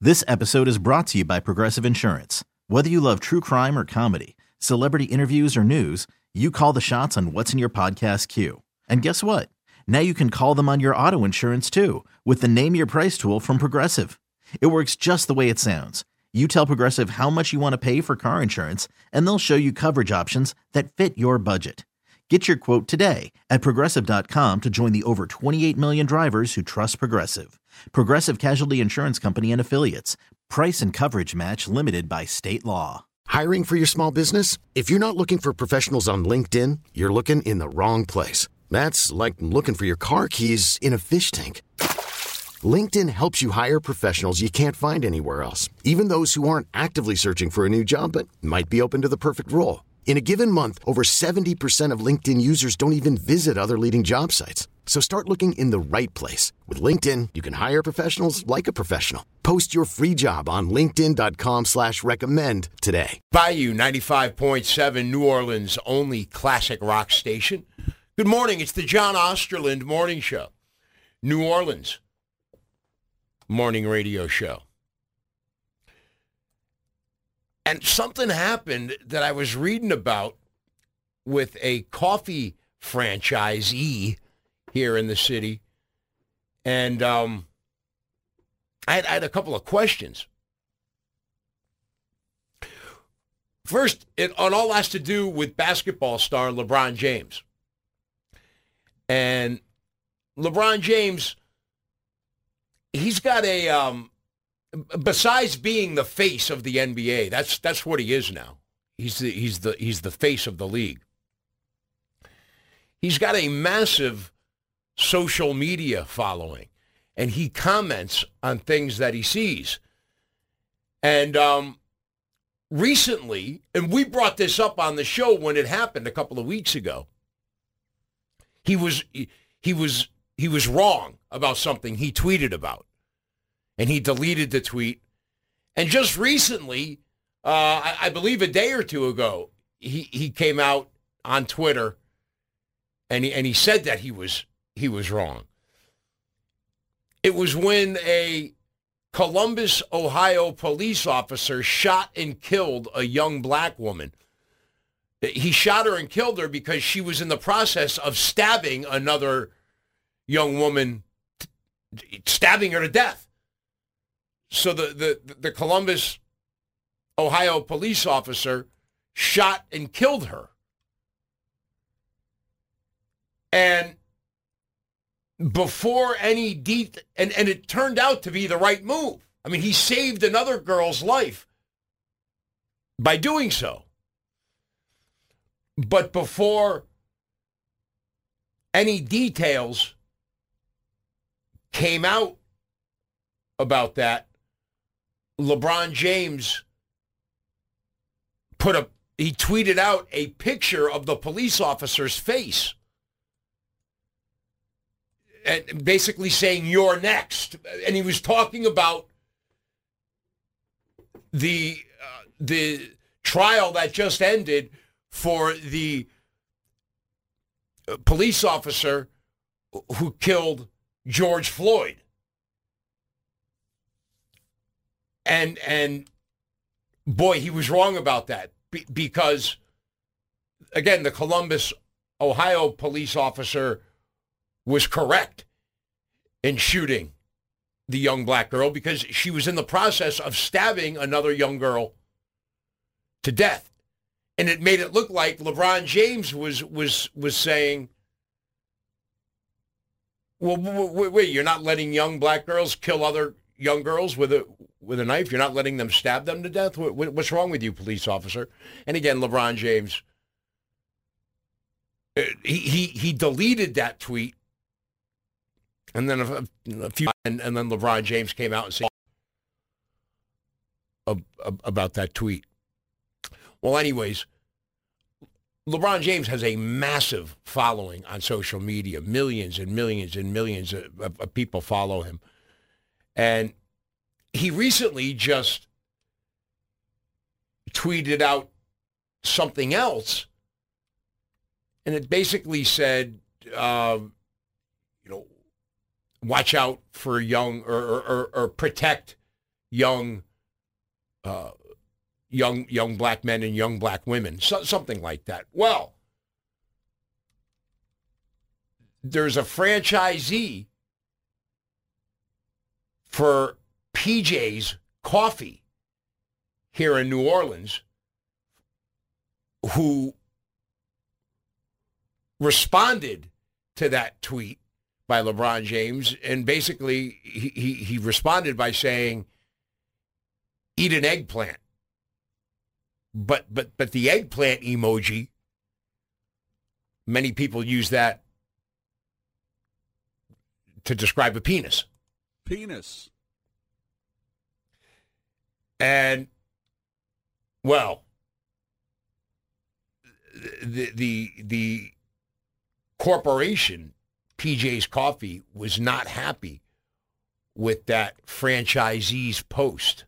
This episode is brought to you by Progressive Insurance. Whether you love true crime or comedy, celebrity interviews or news, you call the shots on what's in your podcast queue. And guess what? Now you can call them on your auto insurance too with the Name Your Price tool from Progressive. It works just the way it sounds. You tell Progressive how much you want to pay for car insurance, and they'll show you coverage options that fit your budget. Get your quote today at Progressive.com to join the over 28 million drivers who trust Progressive. Progressive Casualty Insurance Company and Affiliates. Price and coverage match limited by state law. Hiring for your small business? If you're not looking for professionals on LinkedIn, you're looking in the wrong place. That's like looking for your car keys in a fish tank. LinkedIn helps you hire professionals you can't find anywhere else, even those who aren't actively searching for a new job but might be open to the perfect role. In a given month, over 70% of LinkedIn users don't even visit other leading job sites. So start looking in the right place. With LinkedIn, you can hire professionals like a professional. Post your free job on linkedin.com/recommend today. Bayou 95.7, New Orleans' only classic rock station. Good morning. It's the John Osterland Morning Show. New Orleans morning radio show. And something happened that I was reading about with a coffee franchisee here in the city. And I had a couple of questions. First, it all has to do with basketball star LeBron James. And LeBron James, he's got a... besides being the face of the NBA, that's what he is now. He's the face of the league. He's got a massive social media following, and he comments on things that he sees. And recently, and we brought this up on the show when it happened a couple of weeks ago, he was wrong about something he tweeted about. And he deleted the tweet. And just recently, I believe a day or two ago, he came out on Twitter and he said that he was wrong. It was when a Columbus, Ohio police officer shot and killed a young black woman. He shot her and killed her because she was in the process of stabbing another young woman, stabbing her to death. So the Columbus, Ohio police officer shot and killed her. And before any and it turned out to be the right move. I mean, he saved another girl's life by doing so. But before any details came out about that, LeBron James he tweeted out a picture of the police officer's face and basically saying, "You're next." And he was talking about the trial that just ended for the police officer who killed George Floyd. And boy, he was wrong about that because, again, the Columbus, Ohio police officer was correct in shooting the young black girl because she was in the process of stabbing another young girl to death. And it made it look like LeBron James was saying, well, wait, you're not letting young black girls kill other young girls with a knife? You're not letting them stab them to death? What's wrong with you, police officer? And again, LeBron James, he deleted that tweet, and then a few, and then LeBron James came out and said about that tweet. Well, anyways, LeBron James has a massive following on social media. Millions and millions and millions of people follow him. And he recently just tweeted out something else. And it basically said, watch out for young or protect young black men and young black women, something like that. Well, there's a franchisee for PJ's Coffee here in New Orleans who responded to that tweet by LeBron James, and basically he responded by saying, "Eat an eggplant." But the eggplant emoji, many people use that to describe a penis. Penis. And, well, the corporation, PJ's Coffee, was not happy with that franchisee's post.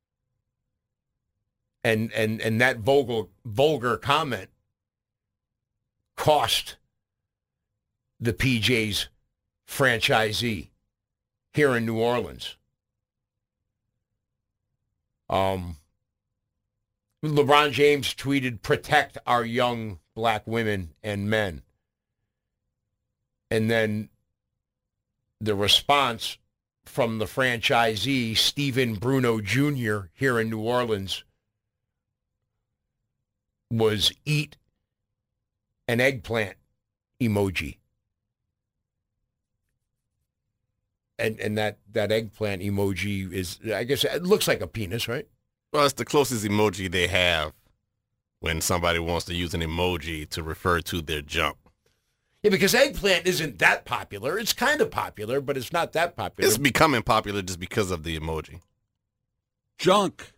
And that vulgar comment cost the PJ's franchisee here in New Orleans. LeBron James tweeted, "Protect our young black women and men." And then the response from the franchisee, Stephen Bruno Jr., here in New Orleans, was "Eat an eggplant" emoji. And that eggplant emoji is, I guess, it looks like a penis, right? Well, it's the closest emoji they have when somebody wants to use an emoji to refer to their junk. Yeah, because eggplant isn't that popular. It's kind of popular, but it's not that popular. It's becoming popular just because of the emoji. Junk.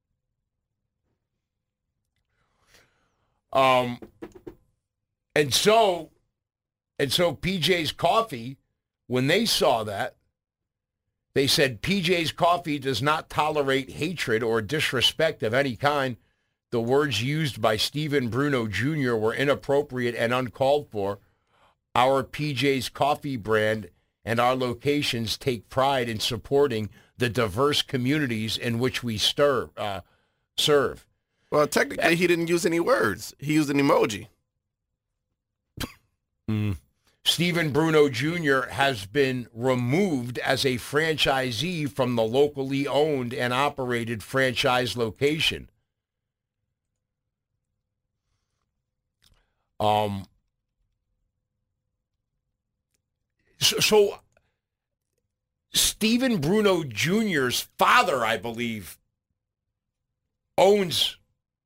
And so PJ's Coffee, when they saw that, they said PJ's Coffee does not tolerate hatred or disrespect of any kind. The words used by Stephen Bruno Jr. were inappropriate and uncalled for. Our PJ's Coffee brand and our locations take pride in supporting the diverse communities in which we serve. Well, technically, he didn't use any words. He used an emoji. Stephen Bruno Jr. has been removed as a franchisee from the locally owned and operated franchise location. So Stephen Bruno Jr.'s father, I believe, owns,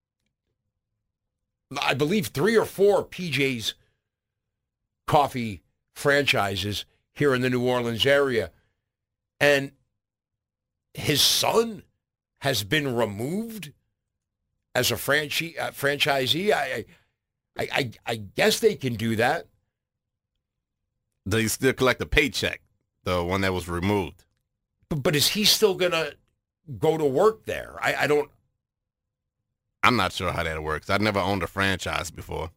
I believe, 3 or 4 PJ's Coffee franchises here in the New Orleans area. And his son has been removed as a franchisee. I guess they can do that. They still collect a paycheck, the one that was removed. But is he still going to go to work there? I'm not sure how that works. I've never owned a franchise before.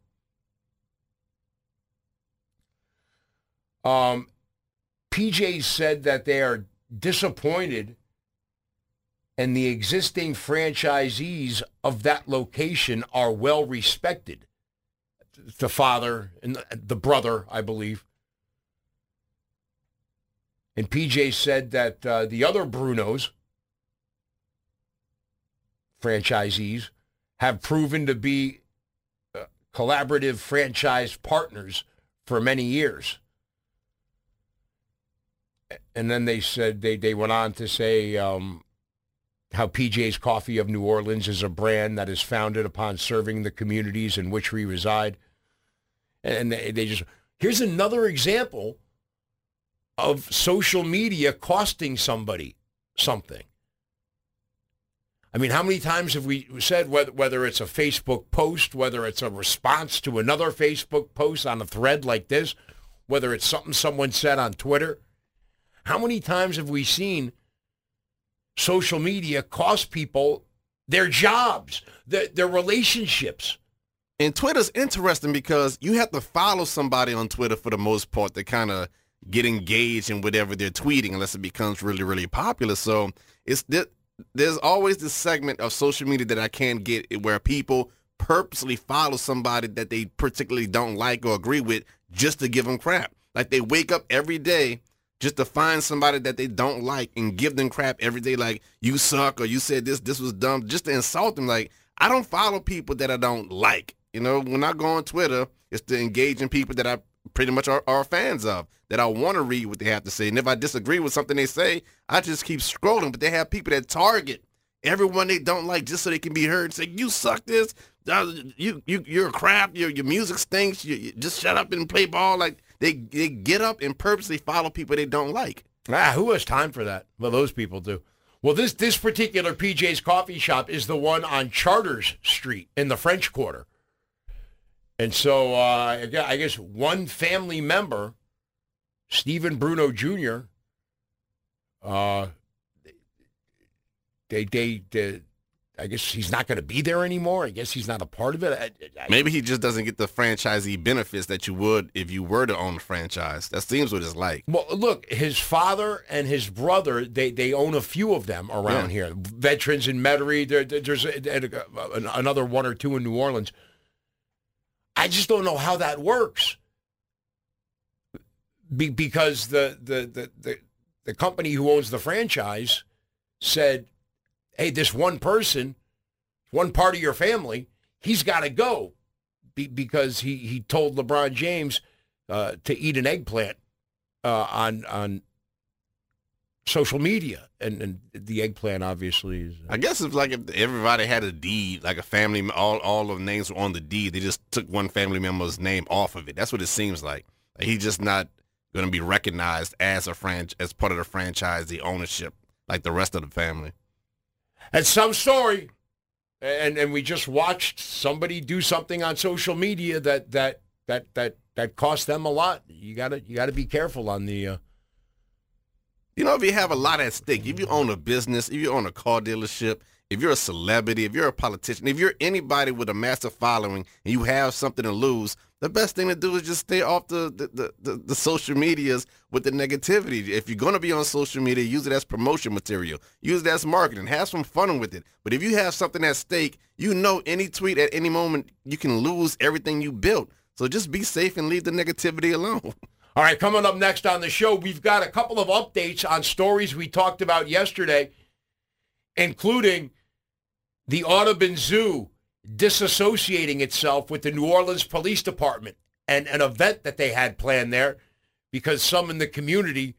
PJ said that they are disappointed and the existing franchisees of that location are well respected. The father and the brother, I believe. And PJ said that the other Brunos, franchisees, have proven to be collaborative franchise partners for many years. And then they said, they went on to say how PJ's Coffee of New Orleans is a brand that is founded upon serving the communities in which we reside. And they just, here's another example of social media costing somebody something. I mean, how many times have we said, whether it's a Facebook post, whether it's a response to another Facebook post on a thread like this, whether it's something someone said on Twitter, how many times have we seen social media cost people their jobs, their relationships? And Twitter's interesting because you have to follow somebody on Twitter for the most part to kind of get engaged in whatever they're tweeting unless it becomes really, really popular. So there's always this segment of social media that I can't get where people purposely follow somebody that they particularly don't like or agree with just to give them crap. Like they wake up every day just to find somebody that they don't like and give them crap every day, like you suck or you said this was dumb, just to insult them. Like, I don't follow people that I don't like. You know, when I go on Twitter, it's to engage in people that I pretty much are fans of, that I want to read what they have to say. And if I disagree with something they say, I just keep scrolling. But they have people that target everyone they don't like just so they can be heard and say, you suck this, you're crap, your music stinks, you just shut up and play ball. Like, they get up and purposely follow people they don't like. Who has time for that? Well, those people do. Well, this particular PJ's Coffee Shop is the one on Charters Street in the French Quarter. And so I guess one family member, Stephen Bruno Jr., I guess he's not going to be there anymore. I guess he's not a part of it. Maybe he just doesn't get the franchisee benefits that you would if you were to own a franchise. That seems what it's like. Well, look, his father and his brother, they own a few of them around here. Veterans in Metairie. There's another one or two in New Orleans. I just don't know how that works. Because the company who owns the franchise said, hey, this one person, one part of your family, he's got to go because he told LeBron James to eat an eggplant on social media. And the eggplant obviously is... I guess if everybody had a deed, like a family, all of the names were on the deed, they just took one family member's name off of it. That's what it seems like. He's just not going to be recognized as as part of the franchise, the ownership, like the rest of the family. And some story, and we just watched somebody do something on social media that cost them a lot. You gotta be careful on the. If you have a lot at stake, if you own a business, if you own a car dealership, if you're a celebrity, if you're a politician, if you're anybody with a massive following and you have something to lose, the best thing to do is just stay off the social medias with the negativity. If you're going to be on social media, use it as promotion material. Use it as marketing. Have some fun with it. But if you have something at stake, any tweet at any moment, you can lose everything you built. So just be safe and leave the negativity alone. All right, coming up next on the show, we've got a couple of updates on stories we talked about yesterday, including the Audubon Zoo disassociating itself with the New Orleans Police Department and an event that they had planned there because some in the community,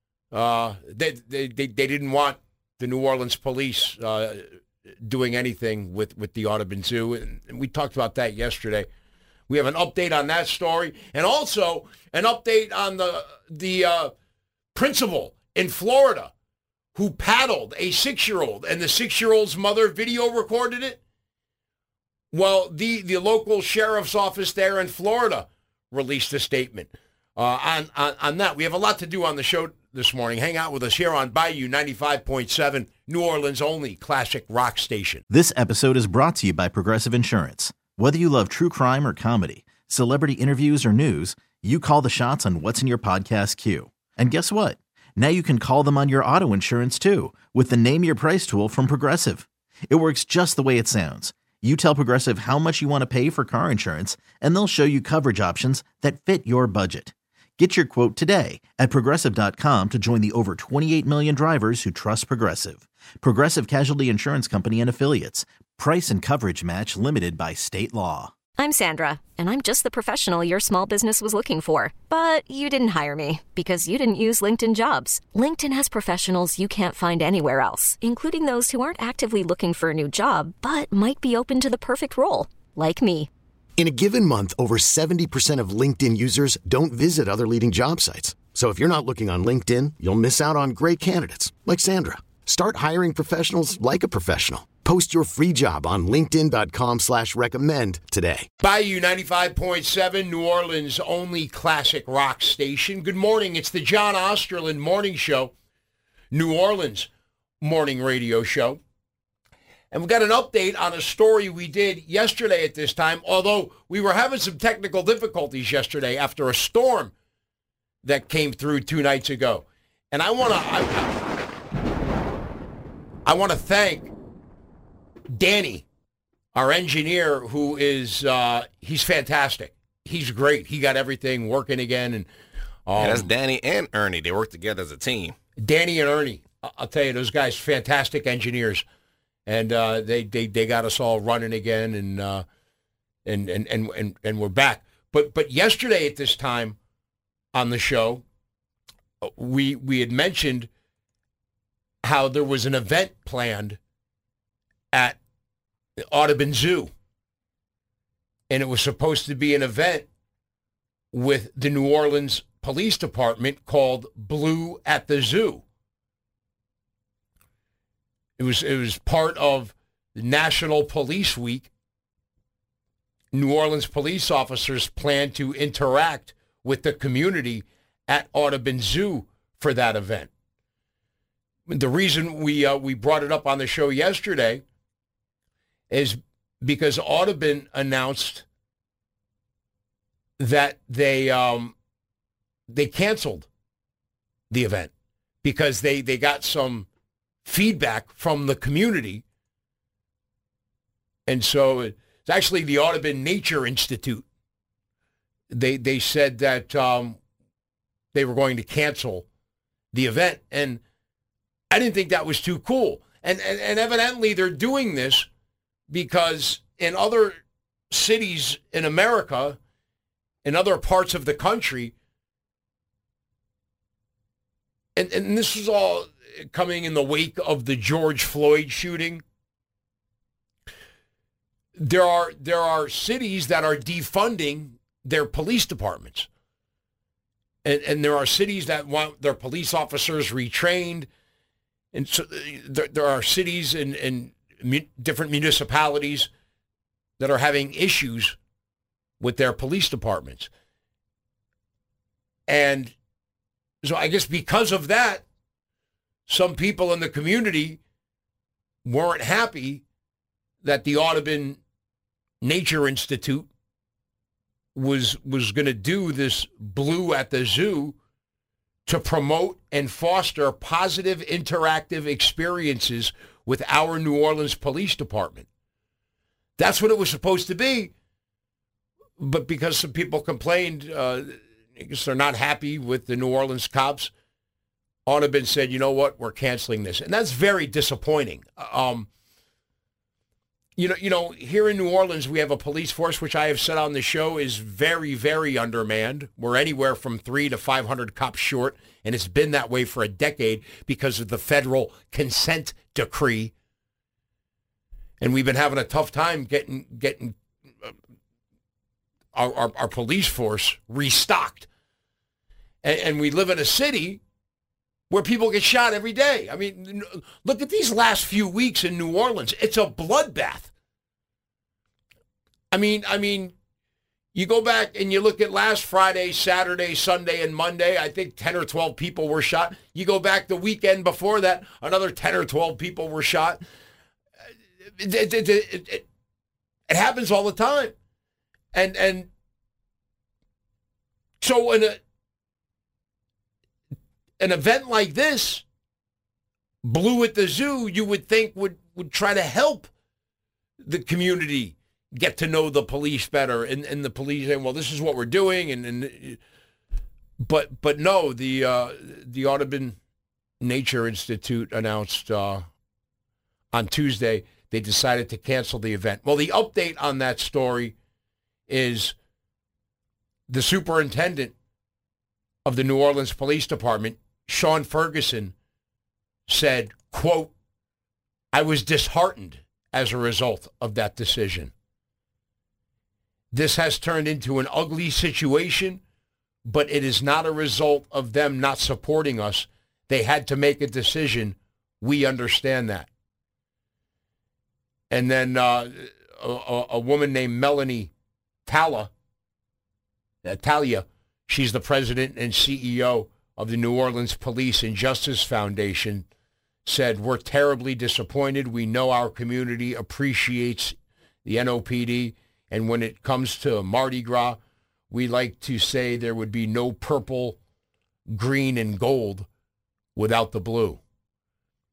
they didn't want the New Orleans police doing anything with the Audubon Zoo. And we talked about that yesterday. We have an update on that story and also an update on the principal in Florida who paddled a 6-year-old and the 6-year-old's mother video recorded it. Well, the local sheriff's office there in Florida released a statement on that. We have a lot to do on the show this morning. Hang out with us here on Bayou 95.7, New Orleans' only classic rock station. This episode is brought to you by Progressive Insurance. Whether you love true crime or comedy, celebrity interviews or news, you call the shots on what's in your podcast queue. And guess what? Now you can call them on your auto insurance too with the Name Your Price tool from Progressive. It works just the way it sounds. You tell Progressive how much you want to pay for car insurance, and they'll show you coverage options that fit your budget. Get your quote today at Progressive.com to join the over 28 million drivers who trust Progressive. Progressive Casualty Insurance Company and Affiliates. Price and coverage match limited by state law. I'm Sandra, and I'm just the professional your small business was looking for. But you didn't hire me because you didn't use LinkedIn Jobs. LinkedIn has professionals you can't find anywhere else, including those who aren't actively looking for a new job, but might be open to the perfect role, like me. In a given month, over 70% of LinkedIn users don't visit other leading job sites. So if you're not looking on LinkedIn, you'll miss out on great candidates like Sandra. Start hiring professionals like a professional. Post your free job on linkedin.com/recommend today. Bayou 95.7, New Orleans' only classic rock station. Good morning. It's the John Osterland Morning Show, New Orleans' morning radio show. And we've got an update on a story we did yesterday at this time, although we were having some technical difficulties yesterday after a storm that came through 2 nights ago. And I I want to thank Danny, our engineer, who is, he's fantastic. He's great. He got everything working again. And that's Danny and Ernie. They work together as a team. Danny and Ernie, I'll tell you, those guys, fantastic engineers. And they got us all running again, and we're back. But yesterday at this time on the show, we had mentioned how there was an event planned at the Audubon Zoo. And it was supposed to be an event with the New Orleans Police Department called Blue at the Zoo. It was part of the National Police Week. New Orleans police officers plan to interact with the community at Audubon Zoo for that event. The reason we brought it up on the show yesterday is because Audubon announced that they canceled the event because they got some feedback from the community. And so it's actually the Audubon Nature Institute. They said that they were going to cancel the event. And I didn't think that was too cool. And evidently they're doing this because in other cities in America, in other parts of the country, and this was all coming in the wake of the George Floyd shooting, there are cities that are defunding their police departments. And there are cities that want their police officers retrained. And so there are cities and different municipalities that are having issues with their police departments. And so I guess because of that, some people in the community weren't happy that the Audubon Nature Institute was going to do this Blue at the Zoo to promote and foster positive interactive experiences with our New Orleans Police Department. That's what it was supposed to be. But because some people complained, I guess they're not happy with the New Orleans cops, Audubon said, you know what, we're canceling this. And that's very disappointing. You know, here in New Orleans, we have a police force, which I have said on the show is very, very undermanned. We're anywhere from 300 to 500 cops short, and it's been that way for a decade because of the federal consent decree. And we've been having a tough time getting our police force restocked. And we live in a city where people get shot every day. I mean, look at these last few weeks in New Orleans. It's a bloodbath. I mean, you go back and you look at last Friday, Saturday, Sunday, and Monday, I think 10 or 12 people were shot. You go back the weekend before that, another 10 or 12 people were shot. It happens all the time. And so an event like this, Blue at the Zoo, you would think would try to help the community get to know the police better, and the police saying, well, this is what we're doing, but no, the Audubon Nature Institute announced on Tuesday they decided to cancel the event. Well, the update on that story is the superintendent of the New Orleans Police Department, Sean Ferguson, said, quote, I was disheartened as a result of that decision. This has turned into an ugly situation, but it is not a result of them not supporting us. They had to make a decision. We understand that. And then a woman named Melanie Talia, she's the president and CEO of the New Orleans Police and Justice Foundation, said, we're terribly disappointed. We know our community appreciates the NOPD. And when it comes to Mardi Gras, we like to say there would be no purple, green, and gold without the blue.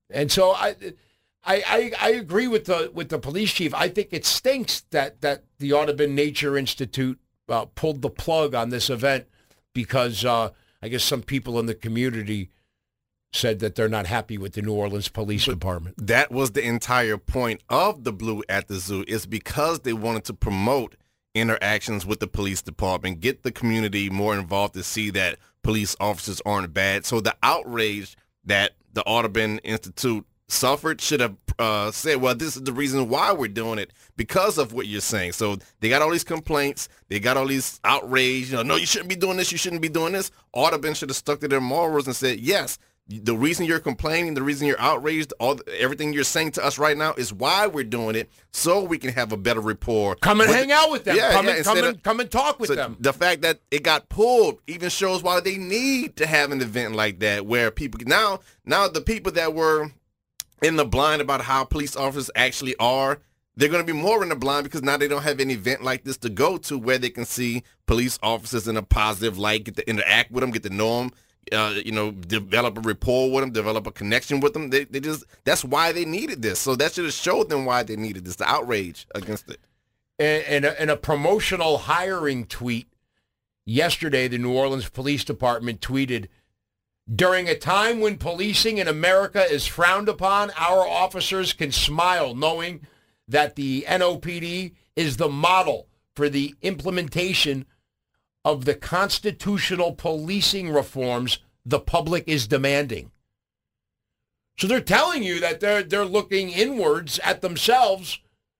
And so I agree with the police chief. I think it stinks that the Audubon Nature Institute pulled the plug on this event because I guess some people in the community said that they're not happy with the New Orleans Police Department. That was the entire point of the Blue at the Zoo, is because they wanted to promote interactions with the police department, get the community more involved to see that police officers aren't bad. So the outrage that the Audubon Institute suffered should have said, well, this is the reason why we're doing it, because of what you're saying. So they got all these complaints. They got all these outrage. No, you shouldn't be doing this. You shouldn't be doing this. Audubon should have stuck to their morals and said, yes, the reason you're complaining, the reason you're outraged, everything you're saying to us right now is why we're doing it, so we can have a better rapport. Come and hang out with them. Come and talk with them. The fact that it got pulled even shows why they need to have an event like that, where people now the people that were in the blind about how police officers actually are, they're going to be more in the blind because now they don't have an event like this to go to where they can see police officers in a positive light, get to interact with them, get to know them. Develop a rapport with them, develop a connection with them. That's why they needed this. So that should have showed them why they needed this, the outrage against it. In a promotional hiring tweet yesterday, the New Orleans Police Department tweeted, "During a time when policing in America is frowned upon, our officers can smile knowing that the NOPD is the model for the implementation of the constitutional policing reforms the public is demanding." So they're telling you that they're looking inwards at themselves.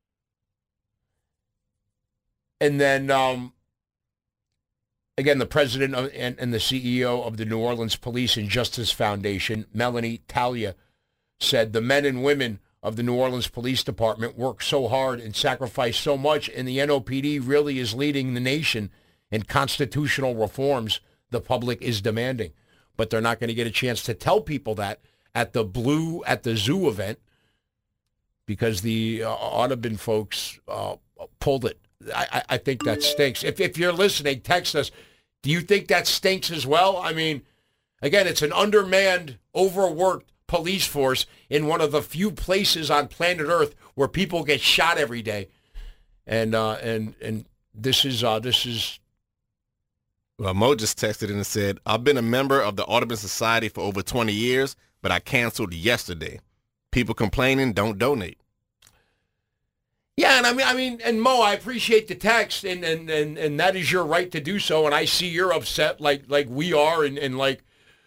And then, again, the president and the CEO of the New Orleans Police and Justice Foundation, Melanie Talia, said the men and women of the New Orleans Police Department work so hard and sacrifice so much, and the NOPD really is leading the nation and constitutional reforms the public is demanding. But they're not going to get a chance to tell people that at the Blue at the Zoo event because the Audubon folks pulled it. I think that stinks. If you're listening, text us. Do you think that stinks as well? I mean, again, it's an undermanned, overworked police force in one of the few places on planet Earth where people get shot every day. And this is Well, Mo just texted in and said, "I've been a member of the Audubon Society for over 20 years, but I canceled yesterday. People complaining, don't donate." Yeah, and I mean, and Mo, I appreciate the text, and that is your right to do so. And I see you're upset, like we are, and like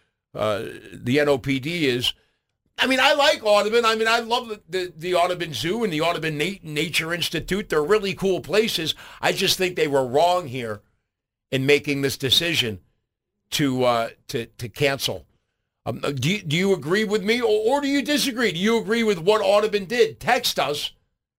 the NOPD is. I mean, I like Audubon. I mean, I love the Audubon Zoo and the Audubon Nature Institute. They're really cool places. I just think they were wrong here in making this decision to cancel. Do you agree with me, or do you disagree? Do you agree with what Audubon did? Text us.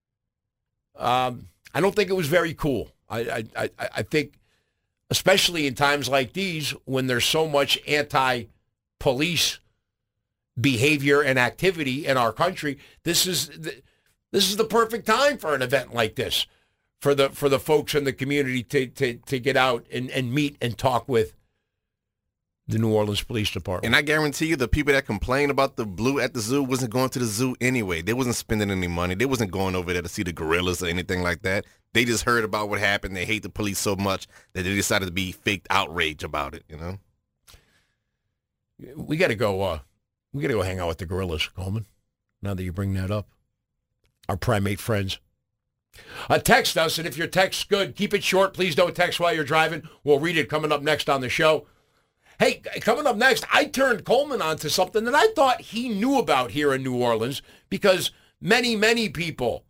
I don't think it was very cool. I think, especially in times like these, when there's so much anti-police behavior and activity in our country, this is the perfect time for an event like this, for the folks in the community to get out and meet and talk with the New Orleans Police Department. And I guarantee you the people that complain about the Blue at the Zoo wasn't going to the zoo anyway. They wasn't spending any money. They wasn't going over there to see the gorillas or anything like that. They just heard about what happened. They hate the police so much that they decided to be faked outrage about it, you know? We got to go hang out with the gorillas, Coleman, now that you bring that up. Our primate friends. Text us, and if your text's good, keep it short. Please don't text while you're driving. We'll read it coming up next on the show. Hey, coming up next, I turned Coleman on to something that I thought he knew about here in New Orleans, because many, many people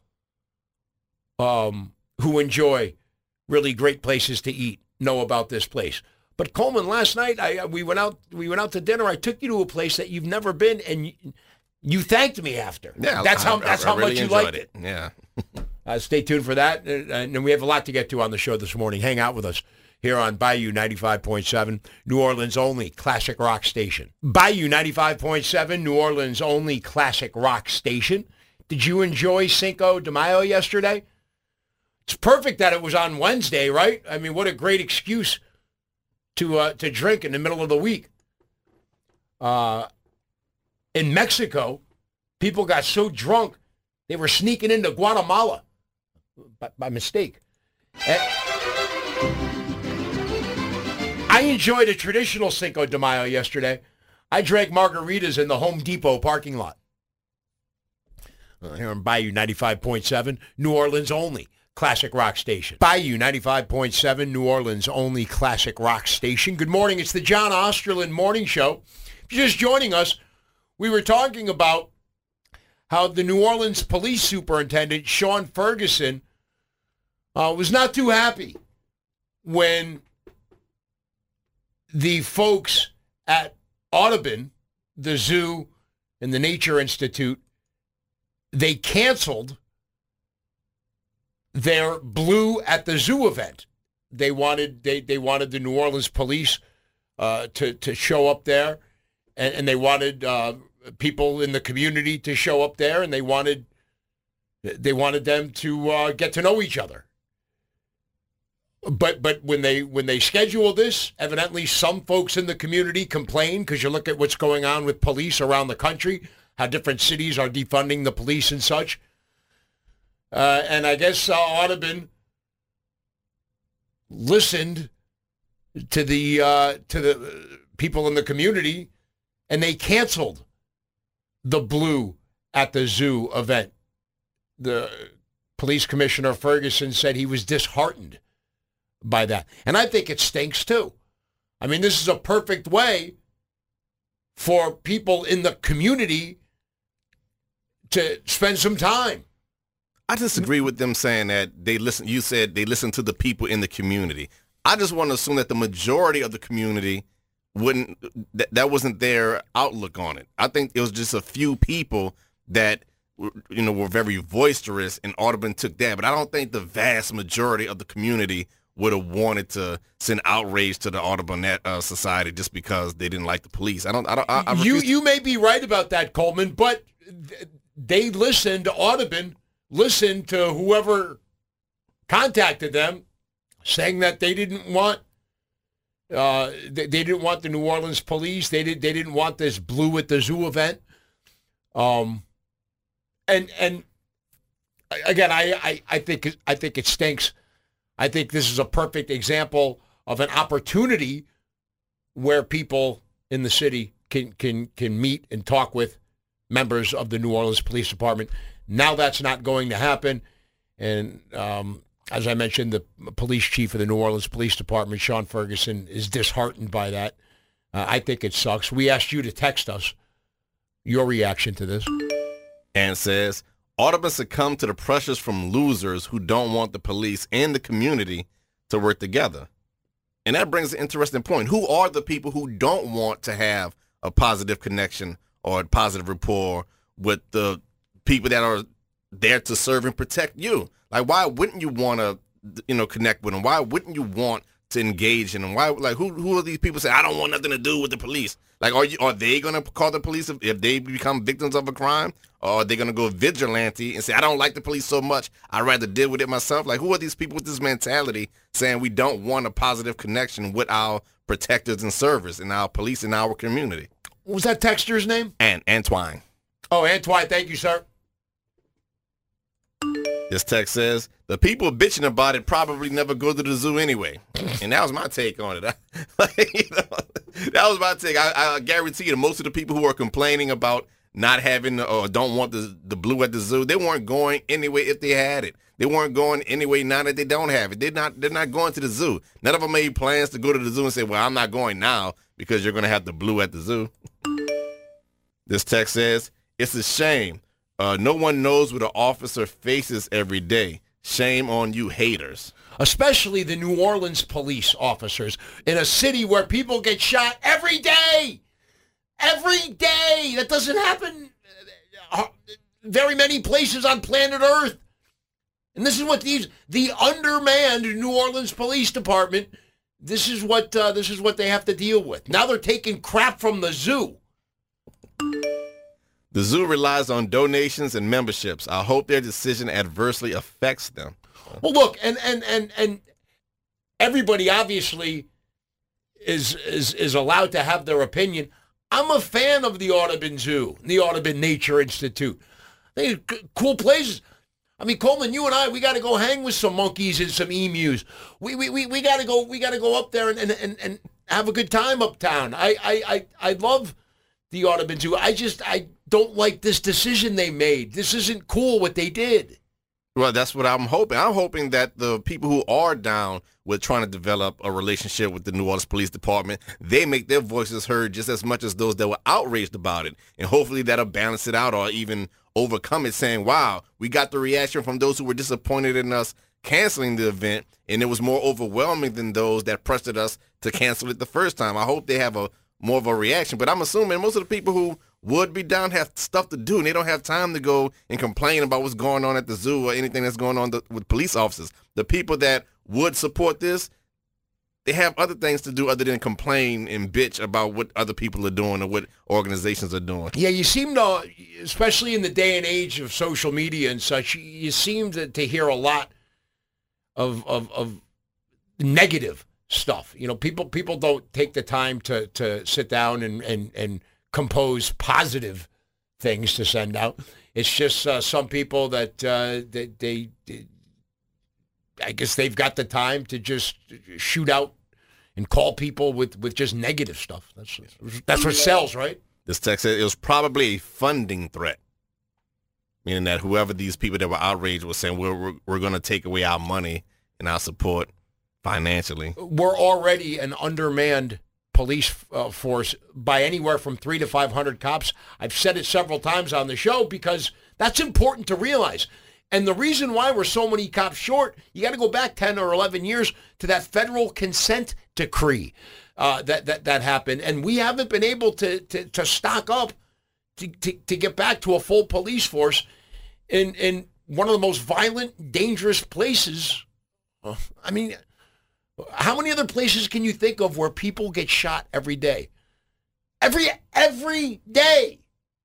who enjoy really great places to eat know about this place. But Coleman, last night we went out to dinner. I took you to a place that you've never been, and you thanked me after. Yeah, that's how really much you liked it. Yeah. Stay tuned for that, and we have a lot to get to on the show this morning. Hang out with us here on Bayou 95.7, New Orleans' only classic rock station. Bayou 95.7, New Orleans' only classic rock station. Did you enjoy Cinco de Mayo yesterday? It's perfect that it was on Wednesday, right? I mean, what a great excuse to drink in the middle of the week. In Mexico, People got so drunk, they were sneaking into Guatemala by mistake. I enjoyed a traditional Cinco de Mayo yesterday. I drank margaritas in the Home Depot parking lot. Here on Bayou 95.7, New Orleans only classic rock station. Bayou 95.7, New Orleans only classic rock station. Good morning. It's the John Osterland Morning Show. If you're just joining us, we were talking about how the New Orleans police superintendent, Sean Ferguson, was not too happy when the folks at Audubon, the zoo, and the Nature Institute, they canceled their Blue at the Zoo event. They wanted the New Orleans police to show up there, and they wanted people in the community to show up there, and they wanted them to get to know each other. But when they scheduled this, evidently some folks in the community complained, because you look at what's going on with police around the country, how different cities are defunding the police and such. And I guess Audubon listened to the people in the community, and they canceled the Blue at the Zoo event. The police commissioner Ferguson said he was disheartened by that. And I think it stinks too. I mean, this is a perfect way for people in the community to spend some time. I disagree with them saying that you said they listen to the people in the community. I just want to assume that the majority of the community that wasn't their outlook on it. I think it was just a few people that were very boisterous, and Audubon took that. But I don't think the vast majority of the community would have wanted to send outrage to the Audubon Society just because they didn't like the police. You may be right about that, Coleman, but they listened. Audubon listened to whoever contacted them, saying that they didn't want they didn't want the New Orleans police. They didn't want this Blue at the Zoo event. And again, I think it stinks. I think this is a perfect example of an opportunity where people in the city can meet and talk with members of the New Orleans Police Department. Now that's not going to happen. And as I mentioned, the police chief of the New Orleans Police Department, Sean Ferguson, is disheartened by that. I think it sucks. We asked you to text us your reaction to this. And says, Audubon succumbed to the pressures from losers who don't want the police and the community to work together. And that brings an interesting point. Who are the people who don't want to have a positive connection or a positive rapport with the people that are there to serve and protect you? Like, why wouldn't you want to, connect with them? Why wouldn't you want to engage in them? Why, who are these people say, I don't want nothing to do with the police? Like, are they going to call the police if they become victims of a crime? Or are they going to go vigilante and say, I don't like the police so much, I'd rather deal with it myself? Like, who are these people with this mentality saying we don't want a positive connection with our protectors and servers and our police in our community? What was that texter's name? Antoine. Oh, Antoine, thank you, sir. This text says, the people bitching about it probably never go to the zoo anyway. And that was my take on it. That was my take. I guarantee you that most of the people who are complaining about not having or don't want the Blue at the zoo, they weren't going anyway if they had it. They weren't going anyway now that they don't have it. They're not going to the zoo. None of them made plans to go to the zoo and say, well, I'm not going now because you're going to have the Blue at the zoo. This text says, it's a shame. No one knows what an officer faces every day. Shame on you haters. Especially the New Orleans police officers in a city where people get shot every day. Every day. That doesn't happen very many places on planet Earth. And this is what the undermanned New Orleans Police Department, this is what they have to deal with. Now they're taking crap from the zoo. The zoo relies on donations and memberships. I hope their decision adversely affects them. Well, look, and everybody obviously is allowed to have their opinion. I'm a fan of the Audubon Zoo, the Audubon Nature Institute. They're cool places. I mean, Coleman, you and I, we got to go hang with some monkeys and some emus. We got to go. We got to go up there and have a good time uptown. I love the Audubon Zoo. I don't like this decision they made. This isn't cool what they did. Well, that's what I'm hoping. I'm hoping that the people who are down with trying to develop a relationship with the New Orleans Police Department, they make their voices heard just as much as those that were outraged about it. And hopefully that'll balance it out or even overcome it, saying, wow, we got the reaction from those who were disappointed in us canceling the event, and it was more overwhelming than those that pressured us to cancel it the first time. I hope they have more of a reaction. But I'm assuming most of the people who would be down have stuff to do, and they don't have time to go and complain about what's going on at the zoo or anything that's going on with police officers. The people that would support this, they have other things to do other than complain and bitch about what other people are doing or what organizations are doing. Yeah, you seem to, especially in the day and age of social media and such, you seem to hear a lot of negative stuff. You know, people don't take the time to sit down and compose positive things to send out. It's just some people that they I guess they've got the time to just shoot out and call people with just negative stuff. That's what sells, right? This text said it was probably a funding threat, meaning that whoever these people that were outraged were saying we're going to take away our money and our support financially. We're already an undermanned police force by anywhere from 300 to 500 cops. I've said it several times on the show because that's important to realize. And the reason why we're so many cops short, you got to go back 10 or 11 years to that federal consent decree that happened. And we haven't been able to stock up to get back to a full police force in one of the most violent, dangerous places. I mean, how many other places can you think of where people get shot every day? Every day.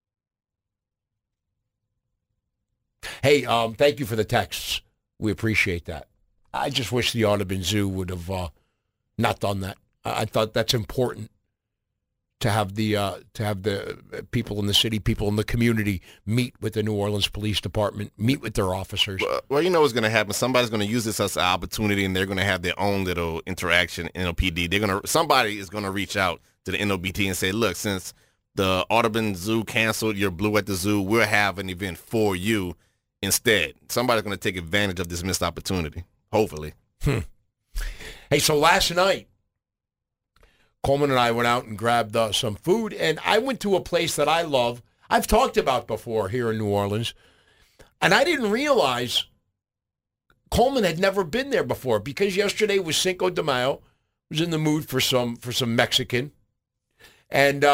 Hey, thank you for the texts. We appreciate that. I just wish the Audubon Zoo would have not done that. I thought that's important to have the people in the city, people in the community meet with the New Orleans Police Department, meet with their officers. Well, you know what's going to happen. Somebody's going to use this as an opportunity, and they're going to have their own little interaction. NOPD. Somebody is going to reach out to the NOPD and say, "Look, since the Audubon Zoo canceled your Blue at the Zoo, we'll have an event for you instead." Somebody's going to take advantage of this missed opportunity. Hopefully. Hey, so last night, Coleman and I went out and grabbed some food, and I went to a place that I love. I've talked about before here in New Orleans, and I didn't realize Coleman had never been there before because yesterday was Cinco de Mayo. I was in the mood for some Mexican, and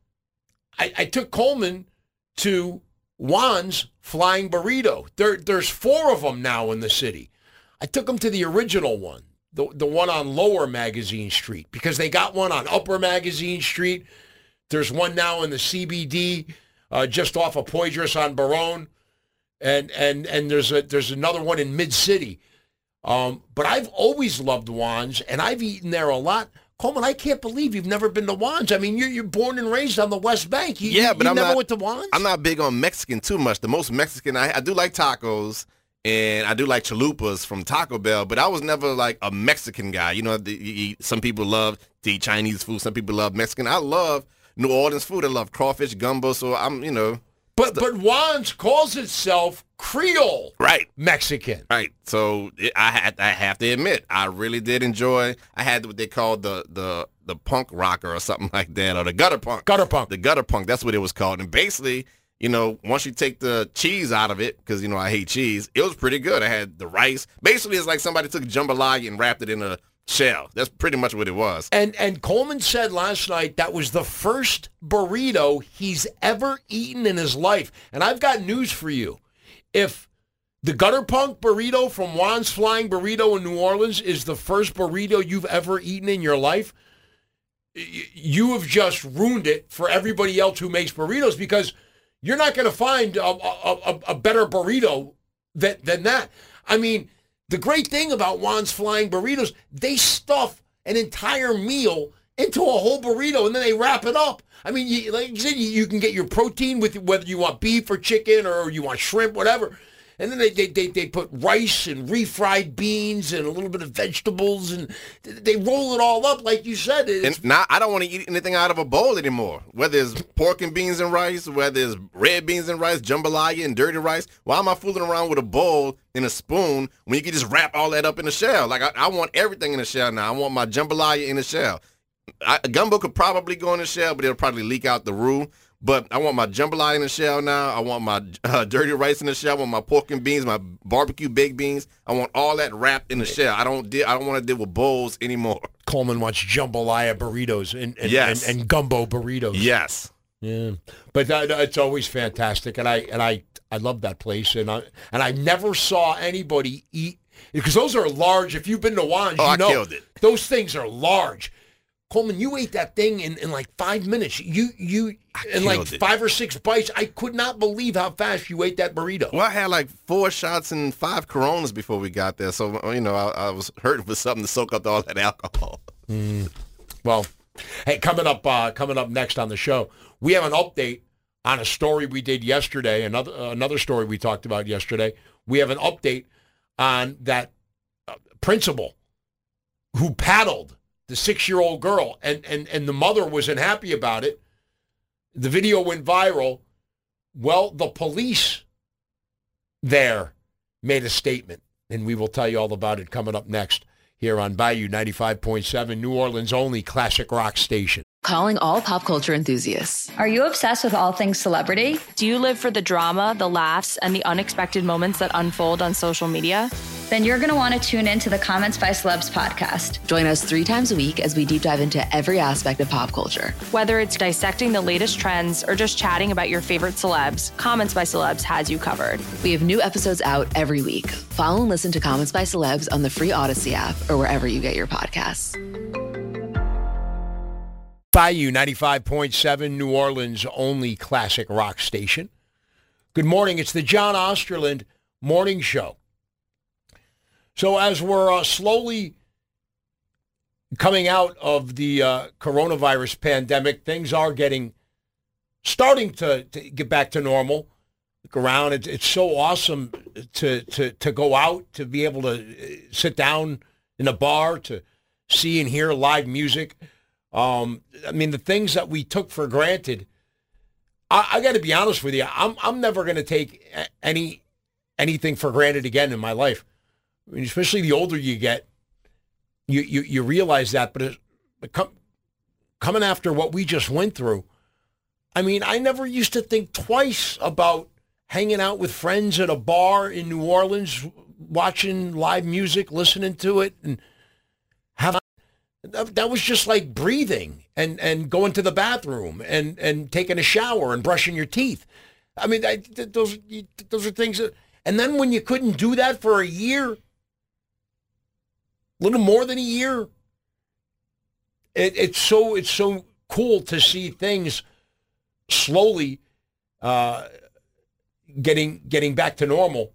I took Coleman to Juan's Flying Burrito. There's 4 of them now in the city. I took him to the original one. The one on Lower Magazine Street, because they got one on Upper Magazine Street. There's one now in the CBD, just off of Poydras on Baronne, and there's another one in Mid-City. But I've always loved Juan's, and I've eaten there a lot. Coleman, I can't believe you've never been to Juan's. I mean, you're born and raised on the West Bank. But you I'm never went to Juan's? I'm not big on Mexican too much. The most Mexican, I do like tacos. And I do like chalupas from Taco Bell, but I was never like a Mexican guy. You know, some people love to eat Chinese food. Some people love Mexican. I love New Orleans food. I love crawfish, gumbo. So I'm, But Juan's calls itself Creole, right? Mexican, right? So I have to admit, I really did enjoy. I had what they called the punk rocker or something like that, or the gutter punk. The gutter punk. That's what it was called. And basically, once you take the cheese out of it, because, I hate cheese, it was pretty good. I had the rice. Basically, it's like somebody took jambalaya and wrapped it in a shell. That's pretty much what it was. And Coleman said last night that was the first burrito he's ever eaten in his life. And I've got news for you. If the Gutter Punk burrito from Juan's Flying Burrito in New Orleans is the first burrito you've ever eaten in your life, you have just ruined it for everybody else who makes burritos, because you're not going to find a better burrito than that. I mean, the great thing about Juan's Flying Burritos, they stuff an entire meal into a whole burrito, and then they wrap it up. I mean, like you said, you can get your protein with whether you want beef or chicken or you want shrimp, whatever. And then they put rice and refried beans and a little bit of vegetables, and they roll it all up, like you said. And now I don't want to eat anything out of a bowl anymore. Whether it's pork and beans and rice, whether it's red beans and rice, jambalaya and dirty rice. Why am I fooling around with a bowl and a spoon when you can just wrap all that up in a shell? Like, I want everything in a shell now. I want my jambalaya in a shell. Gumbo could probably go in a shell, but it'll probably leak out the roux. But I want my jambalaya in the shell now. I want my dirty rice in the shell. I want my pork and beans, my barbecue baked beans. I want all that wrapped in the shell. I don't want to deal with bowls anymore. Coleman wants jambalaya burritos Yes. and gumbo burritos. Yes. Yeah, but it's always fantastic, and I love that place, and I never saw anybody eat, because those are large. If you've been to Juan's, you know I killed it. Those things are large. Coleman, you ate that thing in like 5 minutes. You in like 5 or 6 bites. I could not believe how fast you ate that burrito. Well, I had like 4 shots and 5 Coronas before we got there, so I was hurting for something to soak up all that alcohol. Well, hey, coming up next on the show, we have an update on a story we did yesterday. Another story we talked about yesterday. We have an update on that principal who paddled the 6-year-old girl, and the mother wasn't happy about it. The video went viral. Well, the police there made a statement, and we will tell you all about it coming up next here on Bayou 95.7, New Orleans' only classic rock station. Calling all pop culture enthusiasts. Are you obsessed with all things celebrity? Do you live for the drama, the laughs, and the unexpected moments that unfold on social media? Then you're going to want to tune in to the Comments by Celebs podcast. Join us 3 times a week as we deep dive into every aspect of pop culture. Whether it's dissecting the latest trends or just chatting about your favorite celebs, Comments by Celebs has you covered. We have new episodes out every week. Follow and listen to Comments by Celebs on the free Odyssey app or wherever you get your podcasts. Bayou 95.7, New Orleans' only classic rock station. Good morning. It's the John Osterland Morning Show. So as we're slowly coming out of the coronavirus pandemic, things are starting to get back to normal. Look around. It's so awesome to go out, to be able to sit down in a bar, to see and hear live music. I mean, the things that we took for granted, I got to be honest with you, I'm never going to take anything for granted again in my life. I mean, especially the older you get, you realize that. But coming after what we just went through, I mean, I never used to think twice about hanging out with friends at a bar in New Orleans, watching live music, listening to it, and that was just like breathing and going to the bathroom and taking a shower and brushing your teeth. I mean, those are things that, and then when you couldn't do that for a year, little more than a year, it's so cool to see things slowly getting back to normal.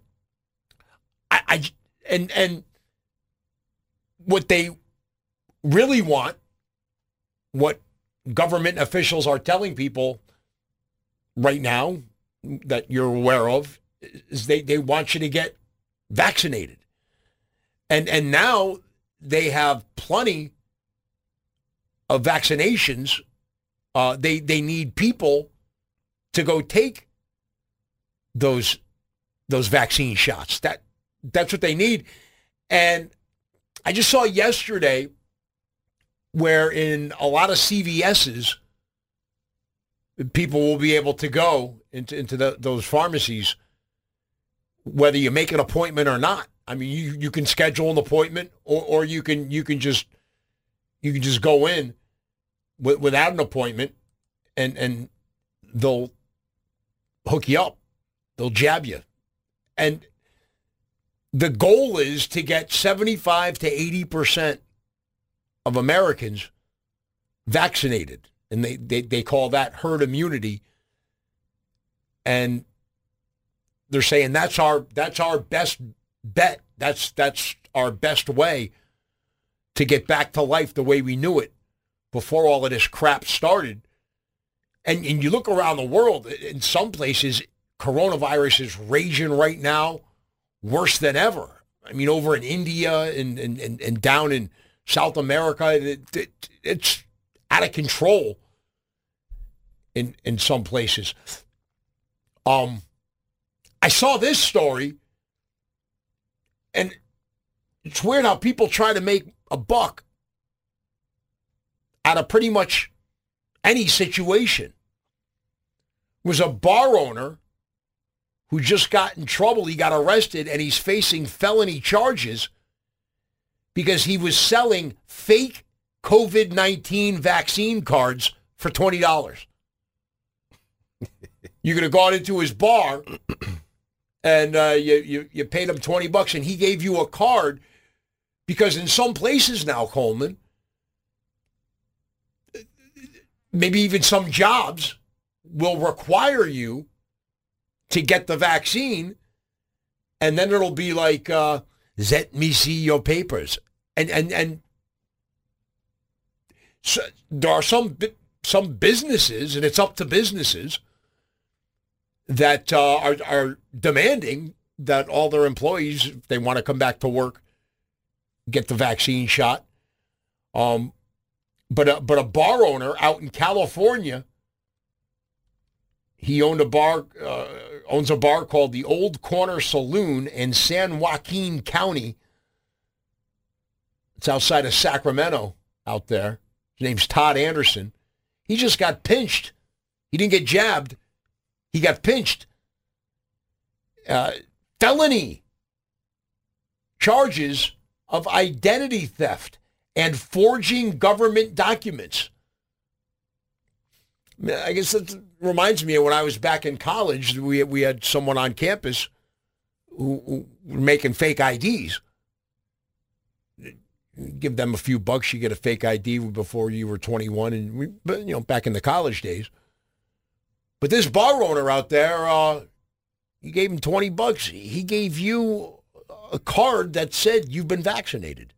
And what they really want, what government officials are telling people right now that you're aware of, is they want you to get vaccinated. And now they have plenty of vaccinations. They need people to go take those vaccine shots. That's what they need. And I just saw yesterday where in a lot of CVS's, people will be able to go into those pharmacies, whether you make an appointment or not. I mean, you can schedule an appointment, or you can just go in without an appointment, and they'll hook you up, they'll jab you, and the goal is to get 75 to 80% of Americans vaccinated, and they call that herd immunity, and they're saying that's our best bet. That's our best way to get back to life the way we knew it before all of this crap started. And you look around the world, in some places, coronavirus is raging right now worse than ever. I mean, over in India and down in South America, it's out of control in some places. I saw this story, and it's weird how people try to make a buck out of pretty much any situation. It was a bar owner who just got in trouble. He got arrested, and he's facing felony charges because he was selling fake COVID-19 vaccine cards for $20. You could have gone into his bar and you paid him $20, and he gave you a card because in some places now, Coleman, maybe even some jobs will require you to get the vaccine, and then it'll be like, let me see your papers. And so there are some businesses, and it's up to businesses, that are demanding that all their employees, if they want to come back to work, get the vaccine shot. But a bar owner out in California, he owns a bar called the Old Corner Saloon in San Joaquin County. It's outside of Sacramento out there. His name's Todd Anderson. He just got pinched. He didn't get jabbed. He got pinched. Felony charges of identity theft and forging government documents. I guess that reminds me of when I was back in college. We had someone on campus who were making fake IDs. Give them a few bucks, you get a fake ID before you were 21, and back in the college days. But this bar owner out there, you gave him $20. He gave you a card that said you've been vaccinated.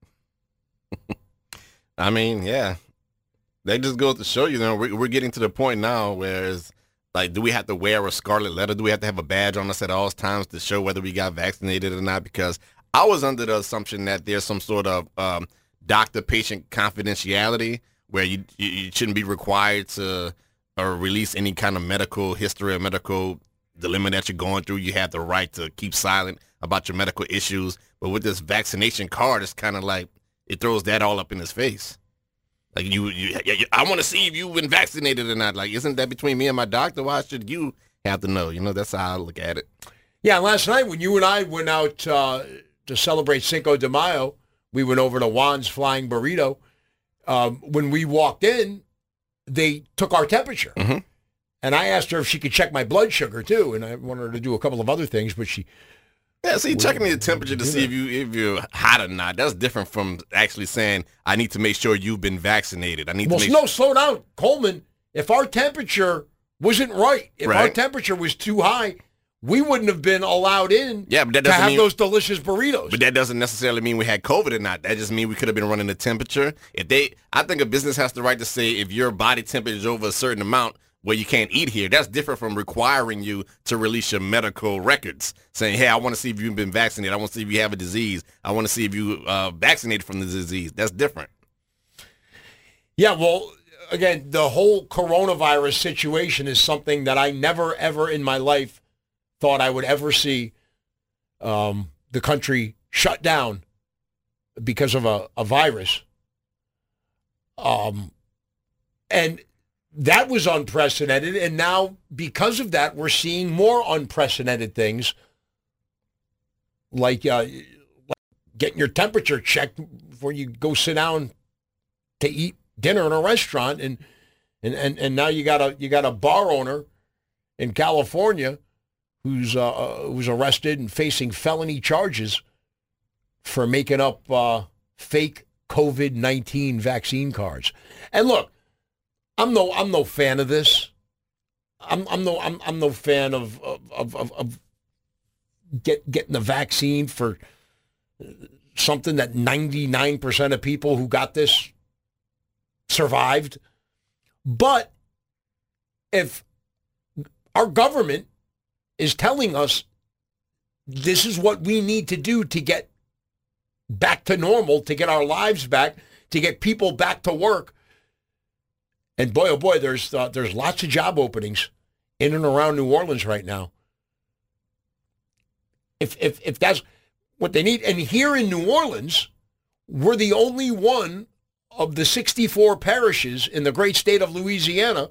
I mean, yeah. They just go to show you, we're getting to the point now where it's like, do we have to wear a scarlet letter? Do we have to have a badge on us at all times to show whether we got vaccinated or not? Because I was under the assumption that there's some sort of doctor-patient confidentiality where you shouldn't be required to release any kind of medical history or medical dilemma that you're going through. You have the right to keep silent about your medical issues. But with this vaccination card, it's kind of like it throws that all up in his face. Like, I want to see if you've been vaccinated or not. Like, isn't that between me and my doctor? Why should you have to know? That's how I look at it. Yeah, last night when you and I went out to celebrate Cinco de Mayo, we went over to Juan's Flying Burrito. When we walked in, they took our temperature. Mm-hmm. And I asked her if she could check my blood sugar, too. And I wanted her to do a couple of other things, but she... Yeah, see, checking your temperature to see if you're hot or not, that's different from actually saying, I need to make sure you've been vaccinated. Slow down, Coleman. If our temperature wasn't right, if our temperature was too high, we wouldn't have been allowed in to have those delicious burritos. But that doesn't necessarily mean we had COVID or not. That just means we could have been running the temperature. I think a business has the right to say if your body temperature is over a certain amount, well, you can't eat here. That's different from requiring you to release your medical records, saying, hey, I want to see if you've been vaccinated. I want to see if you have a disease. I want to see if you vaccinated from the disease. That's different. Yeah, well, again, the whole coronavirus situation is something that I never, ever in my life thought I would ever see the country shut down because of a virus. And that was unprecedented, and now because of that, we're seeing more unprecedented things, like getting your temperature checked before you go sit down to eat dinner in a restaurant, and now you got a bar owner in California who's arrested and facing felony charges for making up fake COVID-19 vaccine cards. And look, I'm no fan of this. I'm no fan of getting the vaccine for something that 99% of people who got this survived. But if our government is telling us this is what we need to do to get back to normal, to get our lives back, to get people back to work, and boy, oh boy, there's lots of job openings in and around New Orleans right now. If that's what they need, and here in New Orleans, we're the only one of the 64 parishes in the great state of Louisiana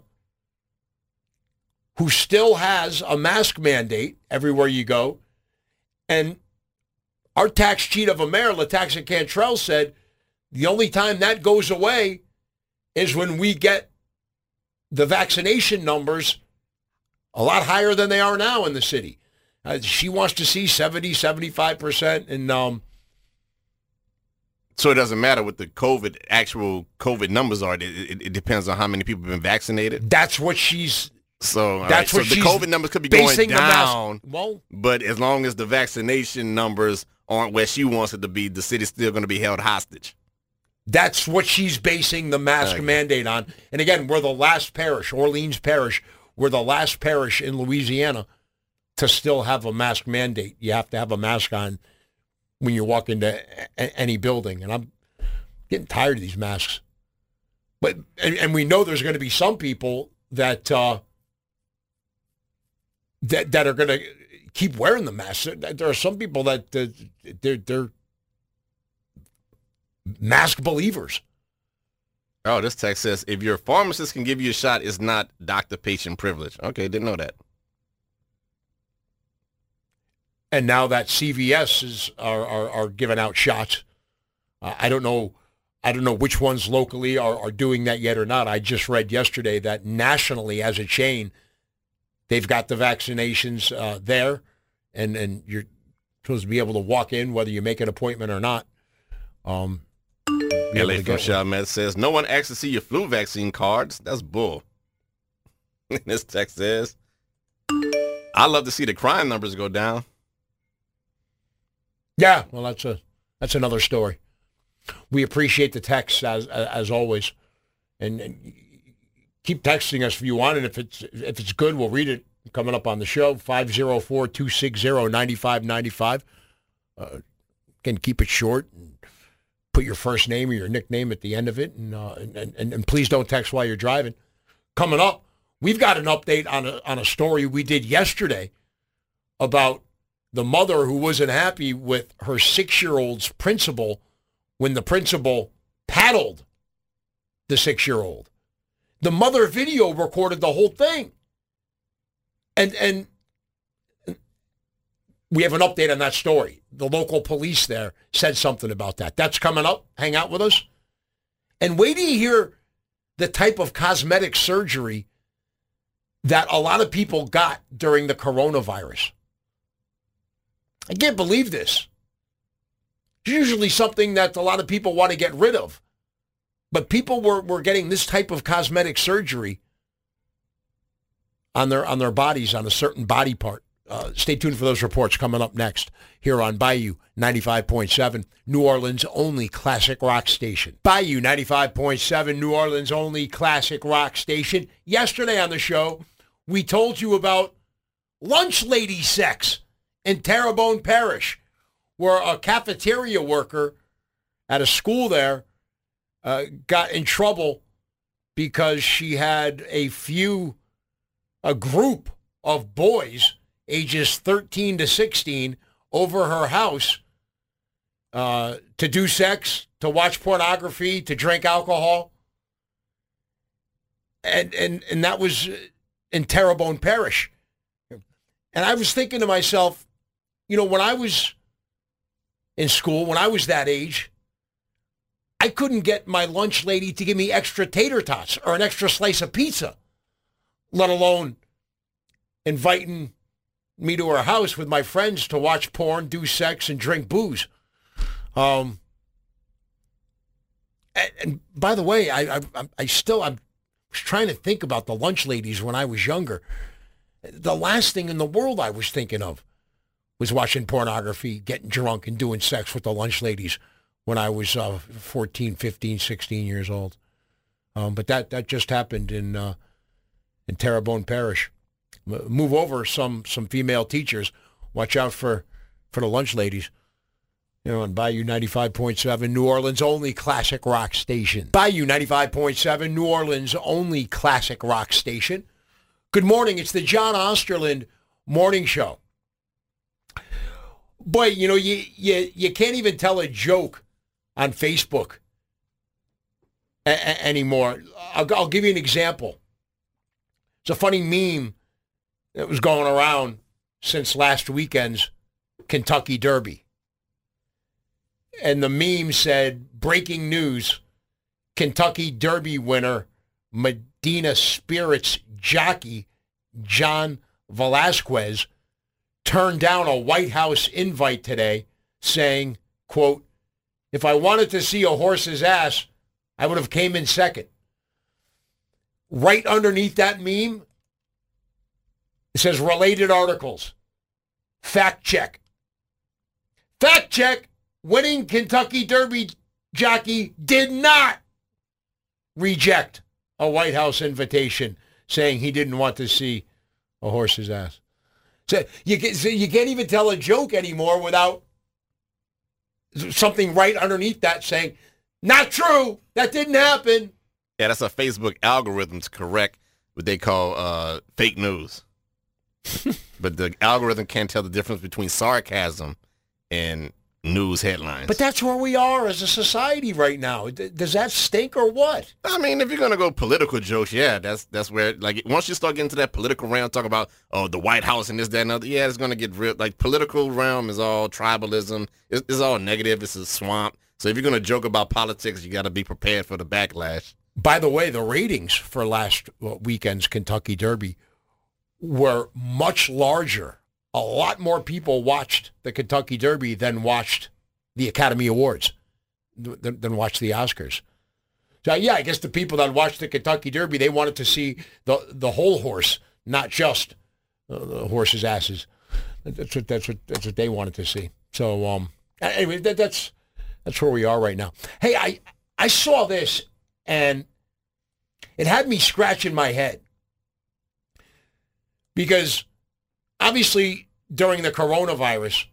who still has a mask mandate everywhere you go. And our tax cheat of a mayor, Lataxa Cantrell, said the only time that goes away is when we get the vaccination numbers a lot higher than they are now in the city. She wants to see 70, 75%. And so it doesn't matter what the actual COVID numbers are. It depends on how many people have been vaccinated. That's what she's... So that's what the COVID numbers could be going down, well, but as long as the vaccination numbers aren't where she wants it to be, the city's still going to be held hostage. That's what she's basing the mask mandate on. And again, we're the last parish, Orleans Parish, we're the last parish in Louisiana to still have a mask mandate. You have to have a mask on when you walk into any building. And I'm getting tired of these masks. But and we know there's going to be some people that that are going to keep wearing the mask. There are some people that they're mask believers. Oh, this text says, if your pharmacist can give you a shot, it's not doctor-patient privilege. Okay, didn't know that. And now that CVS are giving out shots. I don't know which ones locally are doing that yet or not. I just read yesterday that nationally as a chain, they've got the vaccinations there, and you're supposed to be able to walk in whether you make an appointment or not. LA from Chalmette says, no one asked to see your flu vaccine cards. That's bull. This text says, I love to see the crime numbers go down. Yeah, well, that's another story. We appreciate the texts as always, and keep texting us if you want, and if it's good, we'll read it coming up on the show. 504-260-9595. Can keep it short. And put your first name or your nickname at the end of it, and please don't text while you're driving. Coming up, we've got an update on a story we did yesterday about the mother who wasn't happy with her 6-year-old's principal when the principal paddled the 6-year-old. The mother video recorded the whole thing. And we have an update on that story. The local police there said something about that. That's coming up. Hang out with us. And wait till you hear the type of cosmetic surgery that a lot of people got during the coronavirus. I can't believe this. It's usually something that a lot of people want to get rid of. But people were getting this type of cosmetic surgery on their bodies, on a certain body part. Stay tuned for those reports coming up next here on Bayou 95.7, New Orleans' only classic rock station. Bayou 95.7, New Orleans' only classic rock station. Yesterday on the show, we told you about lunch lady sex in Terrebonne Parish, where a cafeteria worker at a school there got in trouble because she had a group of boys ages 13 to 16 over her house to do sex, to watch pornography, to drink alcohol. And that was in Terrebonne Parish. And I was thinking to myself, when I was in school, when I was that age, I couldn't get my lunch lady to give me extra tater tots or an extra slice of pizza, let alone inviting me to her house with my friends to watch porn, do sex, and drink booze. And by the way, I'm trying to think about the lunch ladies when I was younger. The last thing in the world I was thinking of was watching pornography, getting drunk, and doing sex with the lunch ladies when I was 14, 15, 16 years old. But that just happened in Terrebonne Parish. Move over some female teachers. Watch out for the lunch ladies. On Bayou 95.7, New Orleans' only classic rock station. Bayou 95.7, New Orleans' only classic rock station. Good morning. It's the John Osterland Morning Show. Boy, you can't even tell a joke on Facebook anymore. I'll give you an example. It's a funny meme that was going around since last weekend's Kentucky Derby. And the meme said, breaking news, Kentucky Derby winner Medina Spirits jockey John Velasquez turned down a White House invite today saying, quote, if I wanted to see a horse's ass, I would have came in second. Right underneath that meme, it says related articles. Fact check. Fact check. Winning Kentucky Derby jockey did not reject a White House invitation saying he didn't want to see a horse's ass. So you can't even tell a joke anymore without something right underneath that saying, not true, that didn't happen. Yeah, that's a Facebook algorithm to correct what they call fake news. But the algorithm can't tell the difference between sarcasm and news headlines. But that's where we are as a society right now. Does that stink or what? I mean, if you're going to go political jokes, yeah, that's where, like, once you start getting to that political realm, talk about, the White House and this, that, and other, yeah, it's going to get real. Like, political realm is all tribalism. It's all negative. It's a swamp. So if you're going to joke about politics, you got to be prepared for the backlash. By the way, the ratings for last weekend's Kentucky Derby were much larger. A lot more people watched the Kentucky Derby than watched the Academy Awards, than watched the Oscars. So, yeah, I guess the people that watched the Kentucky Derby, they wanted to see the whole horse, not just the horse's asses. That's what they wanted to see. So, anyway, that's where we are right now. Hey, I saw this, and it had me scratching my head. Because obviously, during the coronavirus,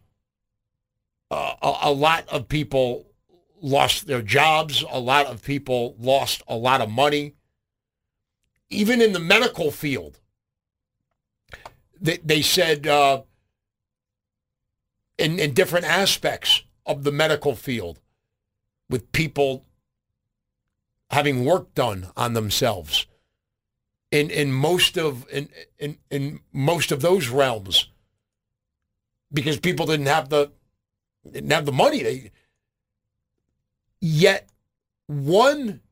a lot of people lost their jobs. A lot of people lost a lot of money. Even in the medical field, they said in different aspects of the medical field, with people having work done on themselves. In most of those realms, because people didn't have the money. Yet one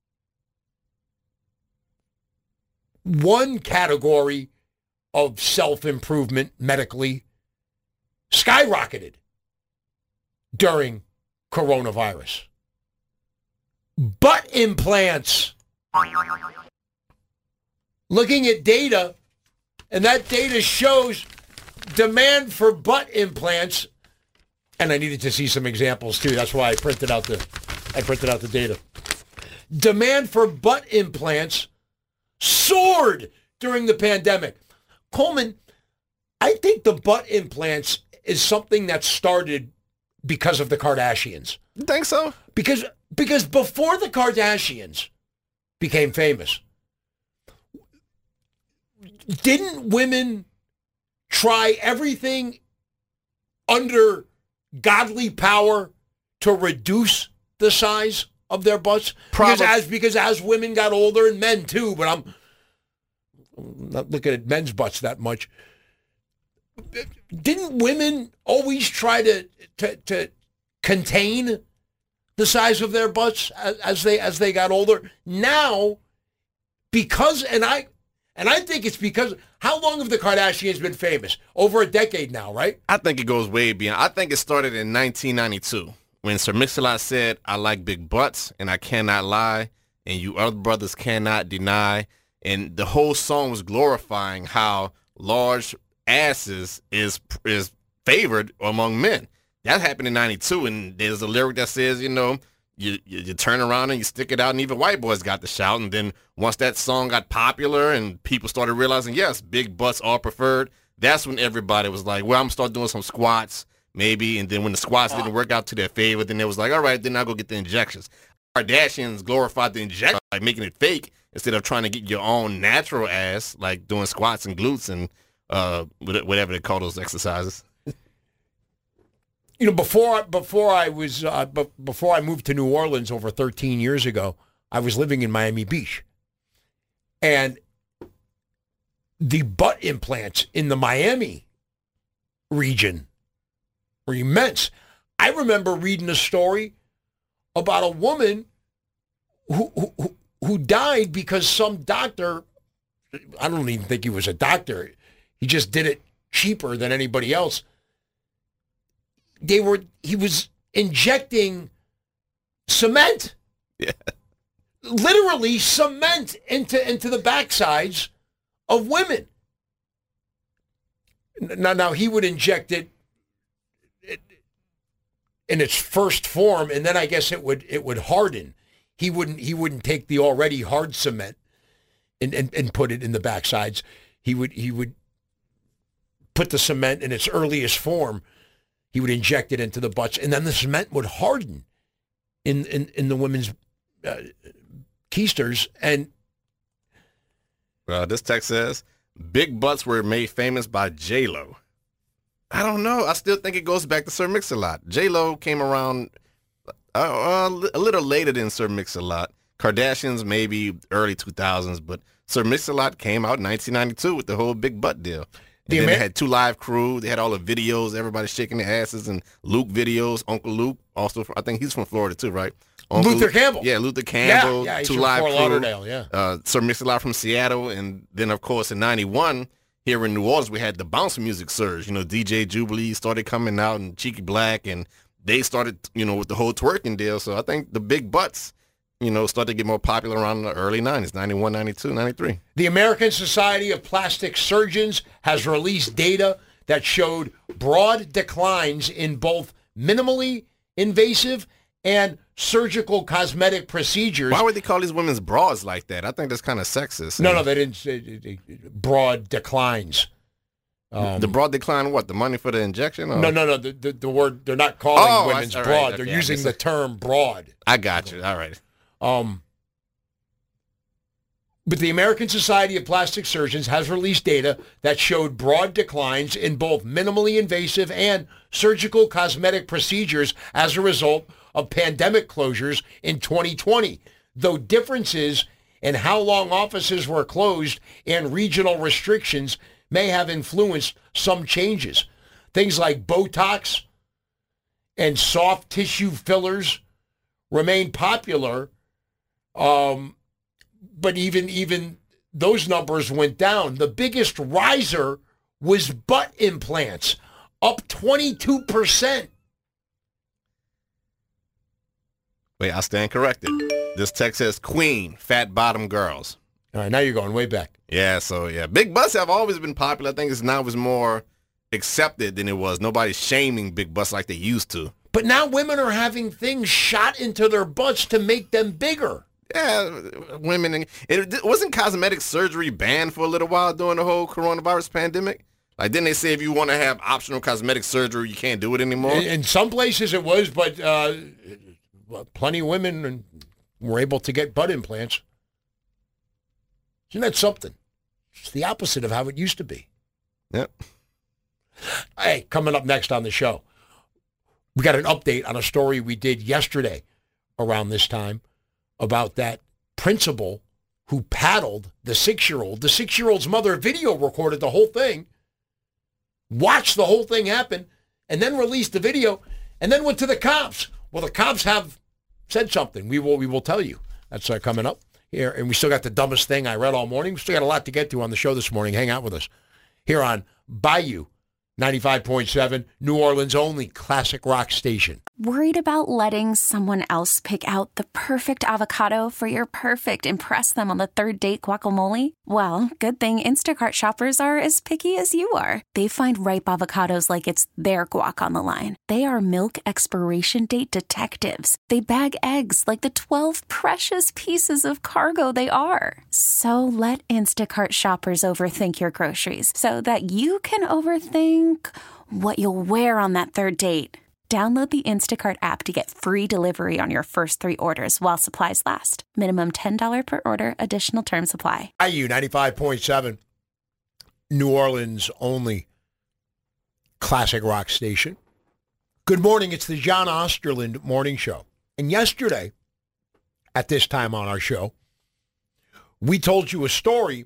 category of self-improvement medically skyrocketed during coronavirus. Butt implants. Looking at data, and that data shows demand for butt implants, and I needed to see some examples too. That's why I printed out the data. Demand for butt implants soared during the pandemic. Coleman, I think the butt implants is something that started because of the Kardashians. You think so? Because before the Kardashians became famous, didn't women try everything under godly power to reduce the size of their butts? Because as women got older, and men too, but I'm not looking at men's butts that much. Didn't women always try to contain the size of their butts as they got older? Now, because I think it's because, how long have the Kardashians been famous? Over a decade now, right? I think it goes way beyond. I think it started in 1992 when Sir Mix-a-Lot said, I like big butts and I cannot lie and you other brothers cannot deny. And the whole song was glorifying how large asses is favored among men. That happened in 92, and there's a lyric that says, you turn around and you stick it out, and even white boys got the shout. And then once that song got popular and people started realizing, yes, big butts are preferred, that's when everybody was like, well, I'm going to start doing some squats maybe. And then when the squats didn't work out to their favor, then it was like, all right, then I'll go get the injections. Kardashians glorified the injection, like making it fake instead of trying to get your own natural ass, like doing squats and glutes and whatever they call those exercises. You know, before I moved to New Orleans over 13 years ago, I was living in Miami Beach, and the butt implants in the Miami region were immense. I remember reading a story about a woman who died because some doctor, I don't even think he was a doctor, he just did it cheaper than anybody else. He was injecting cement. Yeah. Literally cement into the backsides of women. Now he would inject it in its first form, and then I guess it would harden. He wouldn't take the already hard cement and put it in the backsides. He would put the cement in its earliest form. He would inject it into the butts, and then the cement would harden in the women's keisters. And well, this text says, big butts were made famous by J-Lo. I don't know. I still think it goes back to Sir Mix-a-Lot. J-Lo came around a little later than Sir Mix-a-Lot. Kardashians maybe early 2000s, but Sir Mix-a-Lot came out in 1992 with the whole big butt deal. And then they had 2 Live Crew. They had all the videos, everybody shaking their asses, and Luke videos. Uncle Luke, also, I think he's from Florida too, right? Luther Campbell. Yeah, Luther Campbell. Yeah, he's 2 from Live Fort Crew. Lauderdale, yeah. Sir Mix-a-Lot from Seattle. And then, of course, in 91, here in New Orleans, we had the bounce music surge. You know, DJ Jubilee started coming out and Cheeky Black, and they started, with the whole twerking deal. So I think the big butts, started to get more popular around the early 90s, 91, 92, 93. The American Society of Plastic Surgeons has released data that showed broad declines in both minimally invasive and surgical cosmetic procedures. Why would they call these women's bras like that? I think that's kind of sexist. No, they didn't say broad declines. The broad decline, what? The money for the injection? Or? No. The word, they're not calling women's broad. Right, they're using the term broad. I got you. All right. But the American Society of Plastic Surgeons has released data that showed broad declines in both minimally invasive and surgical cosmetic procedures as a result of pandemic closures in 2020, though differences in how long offices were closed and regional restrictions may have influenced some changes. Things like Botox and soft tissue fillers remain popular, but even those numbers went down. The biggest riser was butt implants, up 22%. Wait, I stand corrected. This text says queen, fat bottom girls. All right, now you're going way back. Yeah, big butts have always been popular. I think it's more accepted than it was. Nobody's shaming big butts like they used to. But now women are having things shot into their butts to make them bigger. Yeah, women. It wasn't cosmetic surgery banned for a little while during the whole coronavirus pandemic? Like, didn't they say if you want to have optional cosmetic surgery, you can't do it anymore? In some places it was, but plenty of women were able to get butt implants. Isn't that something? It's the opposite of how it used to be. Yep. Hey, coming up next on the show, we got an update on a story we did yesterday around this time about that principal who paddled the 6-year-old. The 6-year-old's mother video recorded the whole thing, watched the whole thing happen, and then released the video, and then went to the cops. Well, the cops have said something. We will tell you. That's coming up here. And we still got the dumbest thing I read all morning. We still got a lot to get to on the show this morning. Hang out with us here on Bayou 95.7, New Orleans' only classic rock station. Worried about letting someone else pick out the perfect avocado for your perfect impress them on the third date guacamole? Well, good thing Instacart shoppers are as picky as you are. They find ripe avocados like it's their guac on the line. They are milk expiration date detectives. They bag eggs like the 12 precious pieces of cargo they are. So let Instacart shoppers overthink your groceries so that you can overthink what you'll wear on that third date. Download the Instacart app to get free delivery on your first 3 orders while supplies last. Minimum $10 per order. Additional terms apply. IU 95.7, New Orleans' only classic rock station. Good morning. It's the John Osterland Morning Show. And yesterday, at this time on our show, we told you a story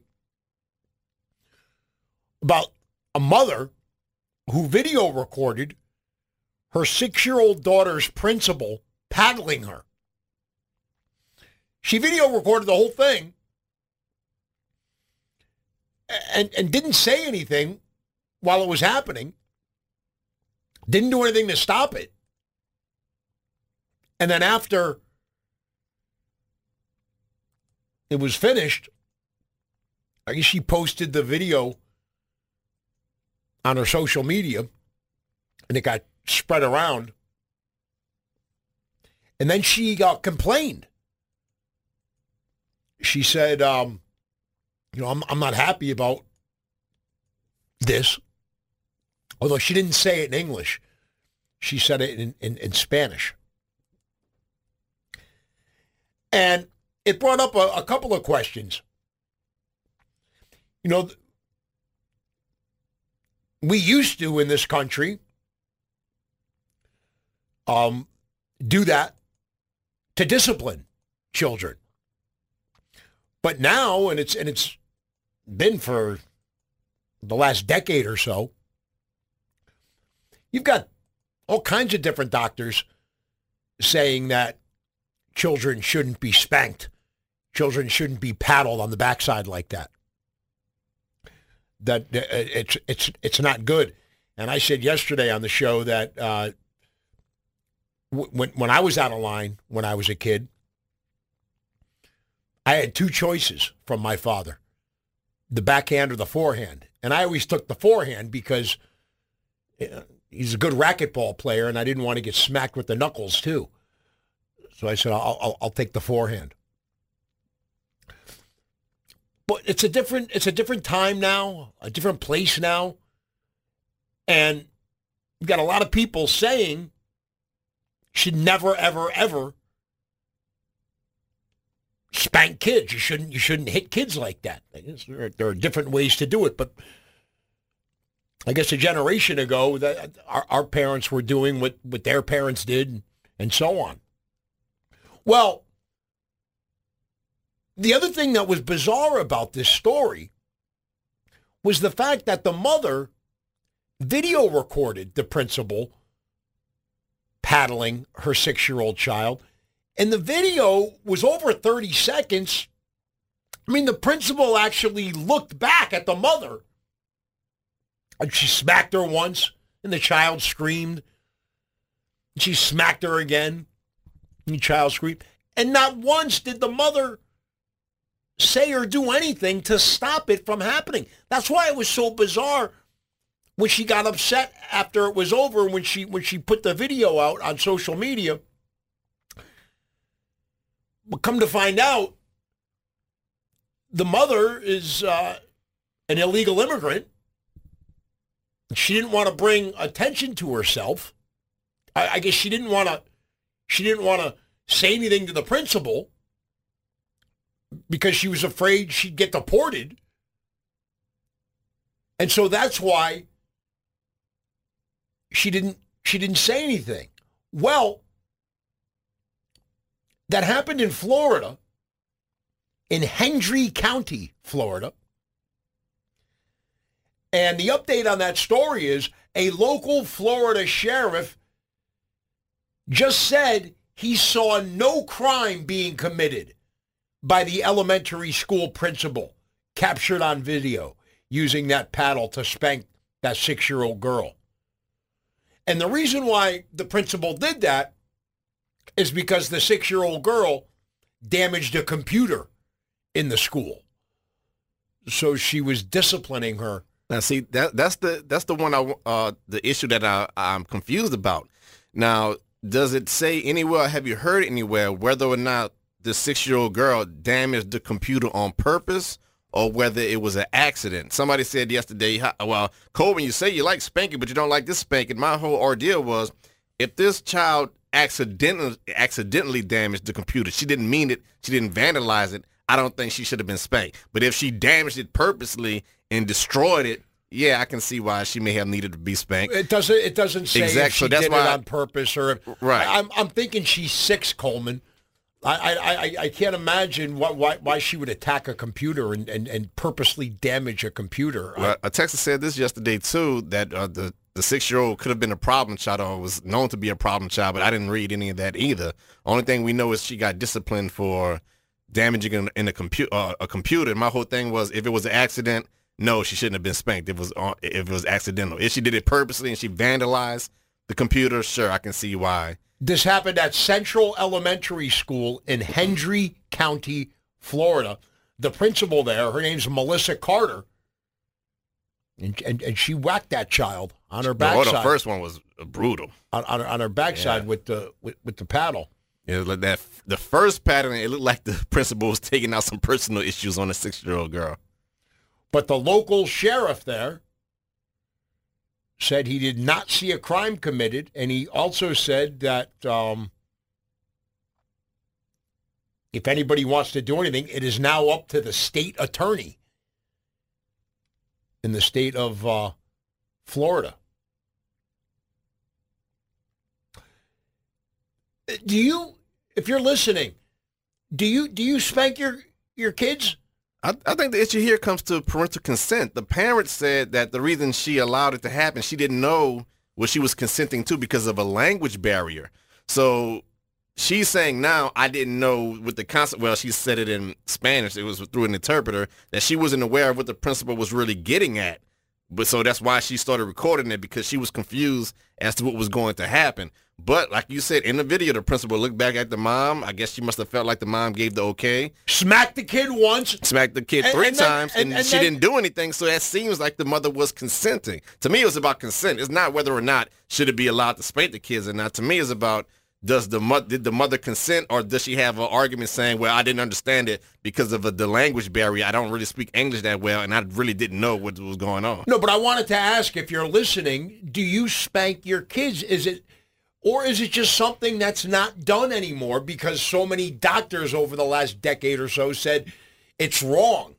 about a mother who video recorded her 6-year-old daughter's principal paddling her. She video recorded the whole thing and didn't say anything while it was happening. Didn't do anything to stop it. And then after it was finished, I guess she posted the video on her social media, and it got spread around. And then she complained. She said, I'm not happy about this. Although she didn't say it in English. She said it in Spanish. And it brought up a couple of questions. You know, we used to, in this country, do that to discipline children. But now, and it's been for the last decade or so, you've got all kinds of different doctors saying that children shouldn't be spanked. Children shouldn't be paddled on the backside like that. That it's not good. And I said yesterday on the show that when I was out of line when I was a kid, I had 2 choices from my father, the backhand or the forehand. And I always took the forehand because he's a good racquetball player, and I didn't want to get smacked with the knuckles too. So I said, I'll take the forehand. But it's a different time now, a different place now. And you've got a lot of people saying should never, ever, ever spank kids. You shouldn't hit kids like that. I guess there are different ways to do it, but I guess a generation ago that our parents were doing what their parents did and so on. Well, the other thing that was bizarre about this story was the fact that the mother video recorded the principal paddling her 6-year-old child, and the video was over 30 seconds. I mean, the principal actually looked back at the mother, and she smacked her once, and the child screamed. She smacked her again, and the child screamed. And not once did the mother say or do anything to stop it from happening. That's why it was so bizarre when she got upset after it was over, when she put the video out on social media. But come to find out, the mother is an illegal immigrant. She didn't want to bring attention to herself. I guess she didn't want to say anything to the principal because she was afraid she'd get deported. And so that's why she didn't say anything. Well, that happened in Florida, in Hendry County, Florida. And the update on that story is a local Florida sheriff just said he saw no crime being committed by the elementary school principal captured on video using that paddle to spank that 6-year-old girl. And the reason why the principal did that is because the 6-year-old girl damaged a computer in the school. So she was disciplining her. Now, see, that's the one the issue that I'm confused about. Now, does it say anywhere? Have you heard anywhere whether or not the 6-year-old girl damaged the computer on purpose or whether it was an accident? Somebody said yesterday, well, Colvin, you say you like spanking, but you don't like this spanking. My whole ordeal was if this child accidentally damaged the computer, she didn't mean it, she didn't vandalize it, I don't think she should have been spanked. But if she damaged it purposely and destroyed it, yeah, I can see why she may have needed to be spanked. It doesn't say if she did it on purpose or if, right. I'm thinking she's 6, Coleman. I can't imagine why she would attack a computer and purposely damage a computer. Well, a texter said this yesterday too, that the 6-year-old could have been a problem child or was known to be a problem child, but I didn't read any of that either. Only thing we know is she got disciplined for damaging a computer. My whole thing was if it was an accident, no, she shouldn't have been spanked. If it was accidental. If she did it purposely and she vandalized the computer, sure, I can see why. This happened at Central Elementary School in Hendry County, Florida. The principal there, her name's Melissa Carter, and she whacked that child on her backside. The first one was brutal. On her backside with the paddle. Yeah, like that. The first pattern, it looked like the principal was taking out some personal issues on a 6-year-old girl. But the local sheriff there said he did not see a crime committed, and he also said that if anybody wants to do anything, it is now up to the state attorney in the state of Florida. Do you, if you're listening, do you spank your kids? I think the issue here comes to parental consent. The parents said that the reason she allowed it to happen, she didn't know what she was consenting to because of a language barrier. So she's saying now, I didn't know with the concept. Well, she said it in Spanish. It was through an interpreter that she wasn't aware of what the principal was really getting at. But so that's why she started recording it, because she was confused as to what was going to happen. But like you said, in the video, the principal looked back at the mom. I guess she must have felt like the mom gave the okay. Smacked the kid once. Smacked the kid three times, and she didn't do anything. So that seems like the mother was consenting. To me, it was about consent. It's not whether or not should it be allowed to spank the kids or not. To me, it's about did the mother consent, or does she have an argument saying, well, I didn't understand it because of the language barrier. I don't really speak English that well, and I really didn't know what was going on. No, but I wanted to ask, if you're listening, do you spank your kids? Is it just something that's not done anymore because so many doctors over the last decade or so said it's wrong?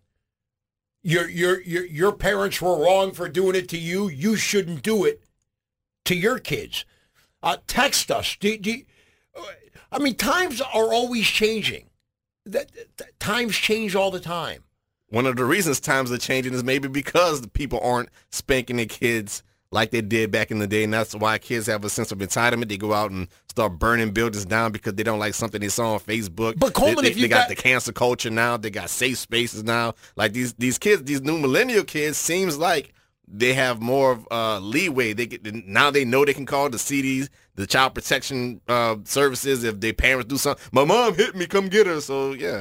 Your parents were wrong for doing it to you. You shouldn't do it to your kids. Text us. I mean, times are always changing. Times change all the time. One of the reasons times are changing is maybe because the people aren't spanking their kids like they did back in the day, and that's why kids have a sense of entitlement. They go out and start burning buildings down because they don't like something they saw on Facebook. But Coleman, they got the cancel culture now. They got safe spaces now. Like these kids, these new millennial kids, seems like they have more leeway. Now they know they can call the CDs, the child protection services, if their parents do something. My mom hit me, come get her. So yeah.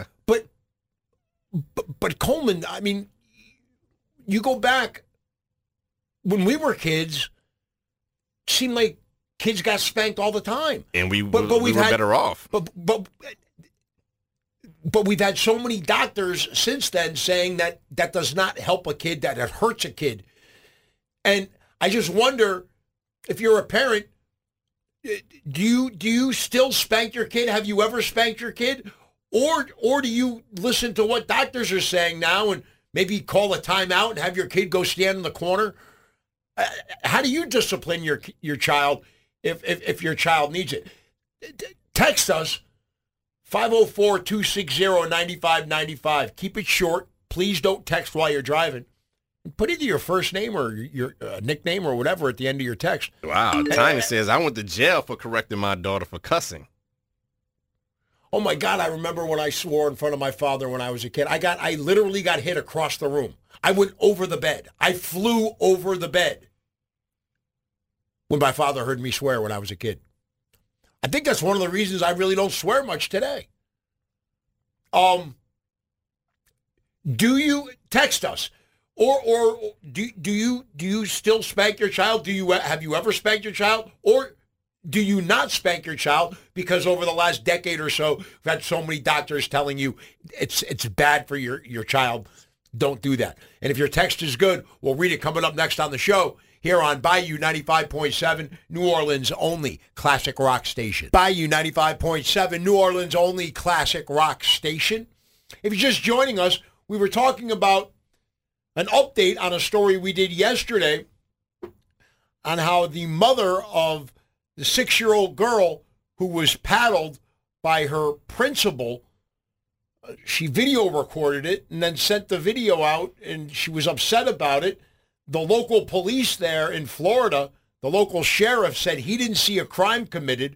But Coleman, I mean, you go back when we were kids. It seemed like kids got spanked all the time, and we were better off. But we've had so many doctors since then saying that does not help a kid, that it hurts a kid. And I just wonder, if you're a parent, do you still spank your kid? Have you ever spanked your kid? Or do you listen to what doctors are saying now and maybe call a timeout and have your kid go stand in the corner? How do you discipline your child if your child needs it? Text us, 504-260-9595. Keep it short. Please don't text while you're driving. Put either your first name or your nickname or whatever at the end of your text. Wow. Tiny says, I went to jail for correcting my daughter for cussing. Oh, my God. I remember when I swore in front of my father when I was a kid. I literally got hit across the room. I went over the bed. I flew over the bed. when my father heard me swear when I was a kid. I think that's one of the reasons I really don't swear much today. Do you text us, or do you still spank your child? Have you ever spanked your child, or do you not spank your child because over the last decade or so we've had so many doctors telling you it's bad for your child? Don't do that. And if your text is good, we'll read it coming up next on the show here on Bayou 95.7, New Orleans only classic rock station. Bayou 95.7, New Orleans only classic rock station. If you're just joining us, we were talking about an update on a story we did yesterday on how the mother of the 6-year-old girl who was paddled by her principal, she video recorded it and then sent the video out, and she was upset about it. The local police there in Florida, the local sheriff, said he didn't see a crime committed.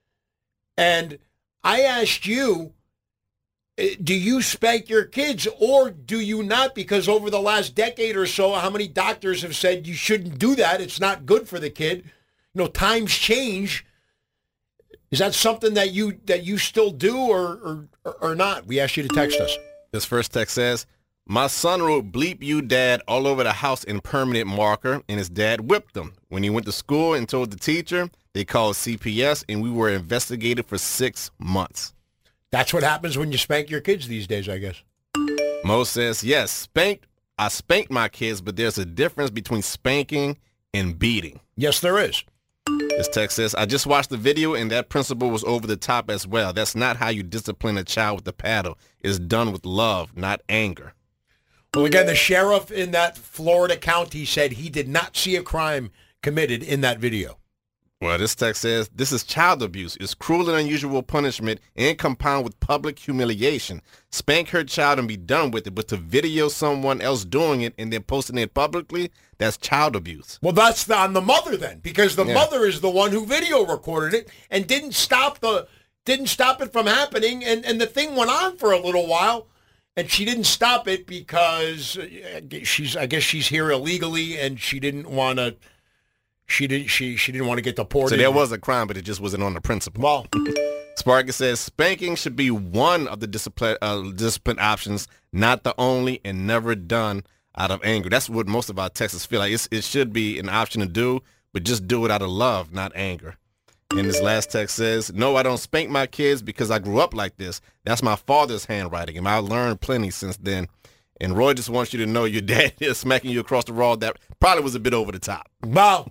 And I asked you, do you spank your kids or do you not? Because over the last decade or so, how many doctors have said you shouldn't do that? It's not good for the kid. You know, times change. Is that something that you still do or not? We asked you to text us. This first text says, my son wrote bleep you dad all over the house in permanent marker, and his dad whipped him. When he went to school and told the teacher, they called CPS, and we were investigated for 6 months. That's what happens when you spank your kids these days, I guess. Mo says, yes, I spanked my kids, but there's a difference between spanking and beating. Yes, there is. This text says, I just watched the video, and that principal was over the top as well. That's not how you discipline a child with a paddle. It's done with love, not anger. Well, again, the sheriff in that Florida county said he did not see a crime committed in that video. Well, this text says, this is child abuse. It's cruel and unusual punishment and compounded with public humiliation. Spank her child and be done with it, but to video someone else doing it and then posting it publicly, that's child abuse. Well, that's on the mother then, because the mother is the one who video recorded it and didn't stop it from happening, and the thing went on for a little while. And she didn't stop it because I guess she's here illegally, and she didn't want to. She didn't want to get deported. So there was a crime, but it just wasn't on the principle. Well, Sparkus says spanking should be one of the discipline options, not the only, and never done out of anger. That's what most of our Texans feel like. It should be an option to do, but just do it out of love, not anger. And this last text says, no, I don't spank my kids because I grew up like this. That's my father's handwriting, and I learned plenty since then. And Roy just wants you to know your dad is smacking you across the raw. That probably was a bit over the top. Well,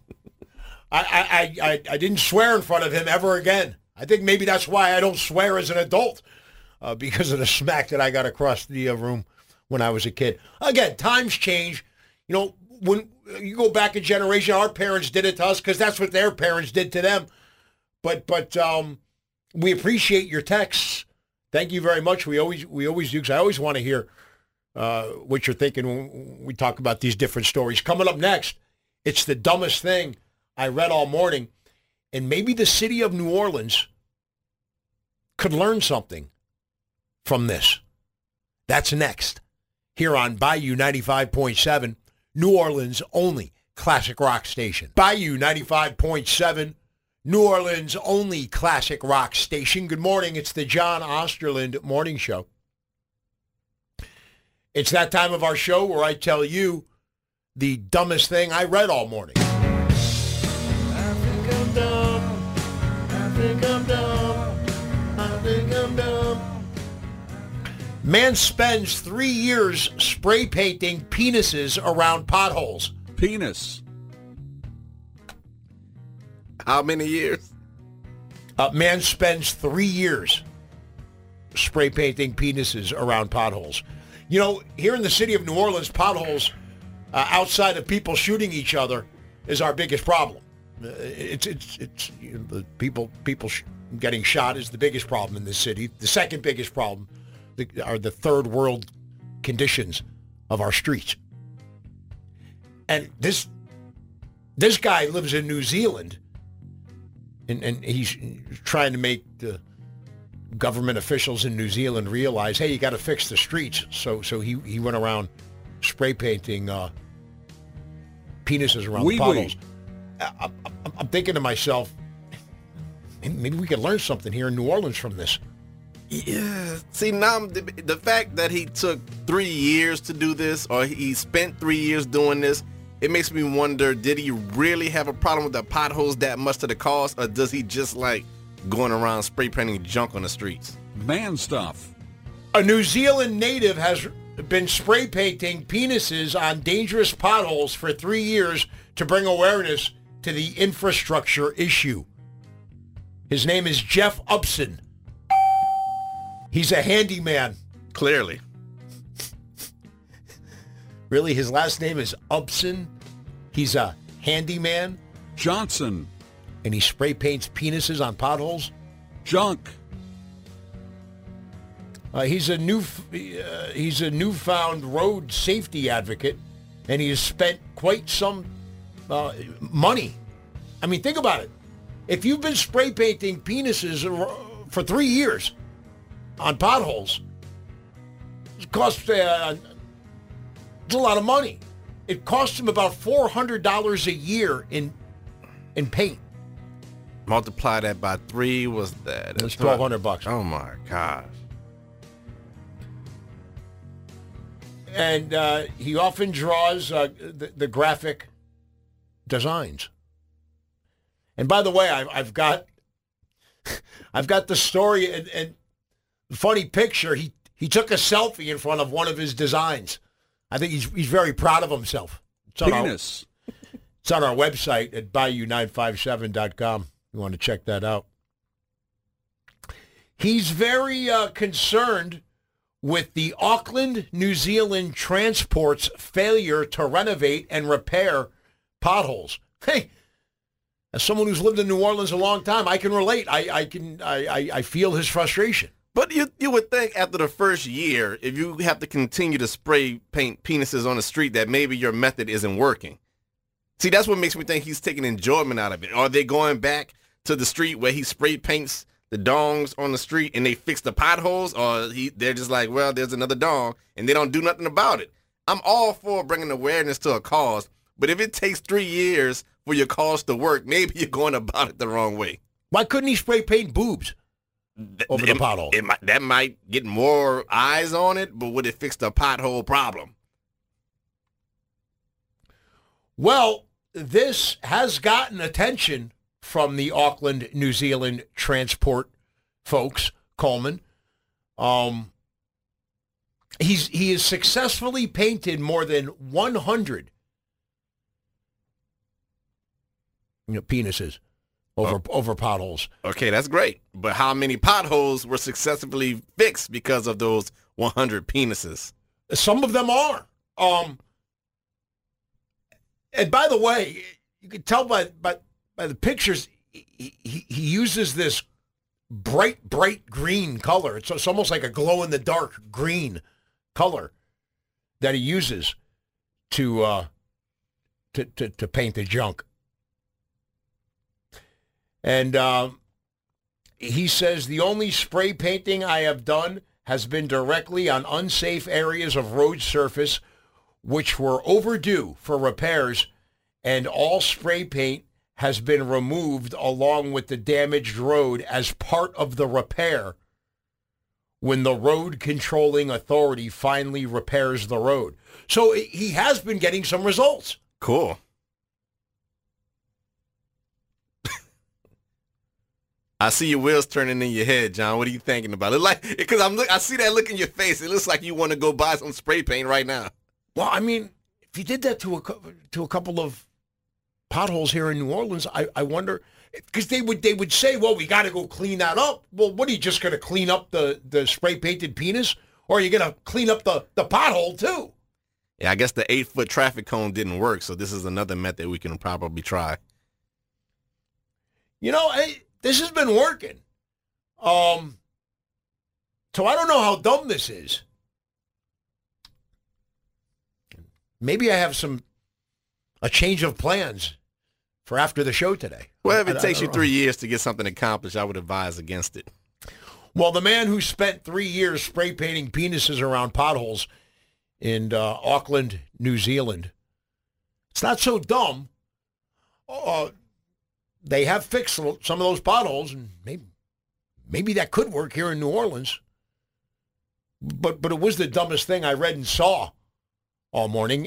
I didn't swear in front of him ever again. I think maybe that's why I don't swear as an adult, because of the smack that I got across the room when I was a kid. Again, times change. You know, when you go back a generation, our parents did it to us because that's what their parents did to them. But we appreciate your texts. Thank you very much. We always do, because I always want to hear what you're thinking when we talk about these different stories. Coming up next, it's the dumbest thing I read all morning, and maybe the city of New Orleans could learn something from this. That's next here on Bayou 95.7, New Orleans only classic rock station. Bayou 95.7, New Orleans only classic rock station. Good morning. It's the John Osterland Morning Show. It's that time of our show where I tell you the dumbest thing I read all morning. I think I'm dumb. I think I'm dumb. I think I'm dumb. Man spends 3 years spray painting penises around potholes. Penis. How many years? Man spends 3 years spray painting penises around potholes. You know, here in the city of New Orleans, potholes outside of people shooting each other is our biggest problem. It's you know, the people getting shot is the biggest problem in this city. The second biggest problem are the third world conditions of our streets. And this guy lives in New Zealand. And he's trying to make the government officials in New Zealand realize, hey, you got to fix the streets. So he went around spray painting penises around the potholes. I'm thinking to myself, maybe we could learn something here in New Orleans from this. Yeah. See, now the fact that he took 3 years to do this, or he spent 3 years doing this, it makes me wonder, did he really have a problem with the potholes that much to the cause, or does he just like going around spray painting junk on the streets? Man stuff. A New Zealand native has been spray painting penises on dangerous potholes for 3 years to bring awareness to the infrastructure issue. His name is Jeff Upson. He's a handyman. Clearly. Really? His last name is Upson? He's a handyman? Johnson. And he spray paints penises on potholes? Junk. He's a newfound road safety advocate, and he has spent quite some money. I mean, think about it. If you've been spray painting penises for 3 years on potholes, it costs it's a lot of money. It costs him about $400 a year in paint. Multiply that by 3, was that? It's $1,200. Oh my gosh. And he often draws the graphic designs. And by the way, I've got the story and the funny picture. He took a selfie in front of one of his designs. I think he's very proud of himself. It's on Penis. It's on our website at Bayou957.com. You want to check that out. He's very concerned with the Auckland, New Zealand Transport's failure to renovate and repair potholes. Hey, as someone who's lived in New Orleans a long time, I can relate. I feel his frustration. But you would think after the first year, if you have to continue to spray paint penises on the street, that maybe your method isn't working. See, that's what makes me think he's taking enjoyment out of it. Are they going back to the street where he spray paints the dongs on the street and they fix the potholes, or they're just like, well, there's another dong, and they don't do nothing about it? I'm all for bringing awareness to a cause, but if it takes 3 years for your cause to work, maybe you're going about it the wrong way. Why couldn't he spray paint boobs over the pothole? That might get more eyes on it, but would it fix the pothole problem? Well, this has gotten attention from the Auckland, New Zealand Transport folks, Coleman. He has successfully painted more than 100 penises over potholes. Okay, that's great. But how many potholes were successfully fixed because of those 100 penises? Some of them are. And by the way, you can tell by the pictures, he uses this bright green color. It's almost like a glow-in-the-dark green color that he uses to paint the junk. And he says, the only spray painting I have done has been directly on unsafe areas of road surface which were overdue for repairs, and all spray paint has been removed along with the damaged road as part of the repair when the road controlling authority finally repairs the road. So he has been getting some results. Cool. I see your wheels turning in your head, John. What are you thinking about it? Because I see that look in your face. It looks like you want to go buy some spray paint right now. Well, I mean, if you did that to a couple of potholes here in New Orleans, I wonder, because they would say, well, we got to go clean that up. Well, what are you just going to clean up the spray painted penis, or are you going to clean up the pothole too? Yeah, I guess the 8-foot traffic cone didn't work, so this is another method we can probably try. This has been working. So I don't know how dumb this is. Maybe I have a change of plans for after the show today. Well, if it takes you 3 years to get something accomplished, I would advise against it. Well, the man who spent 3 years spray painting penises around potholes in Auckland, New Zealand, it's not so dumb. they have fixed some of those potholes, and maybe that could work here in New Orleans. But it was the dumbest thing I read and saw all morning.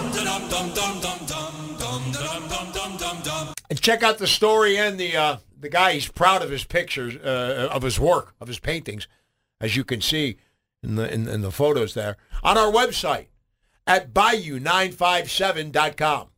And check out the story and the guy. He's proud of his pictures, of his work, of his paintings, as you can see in the photos there on our website at Bayou957.com.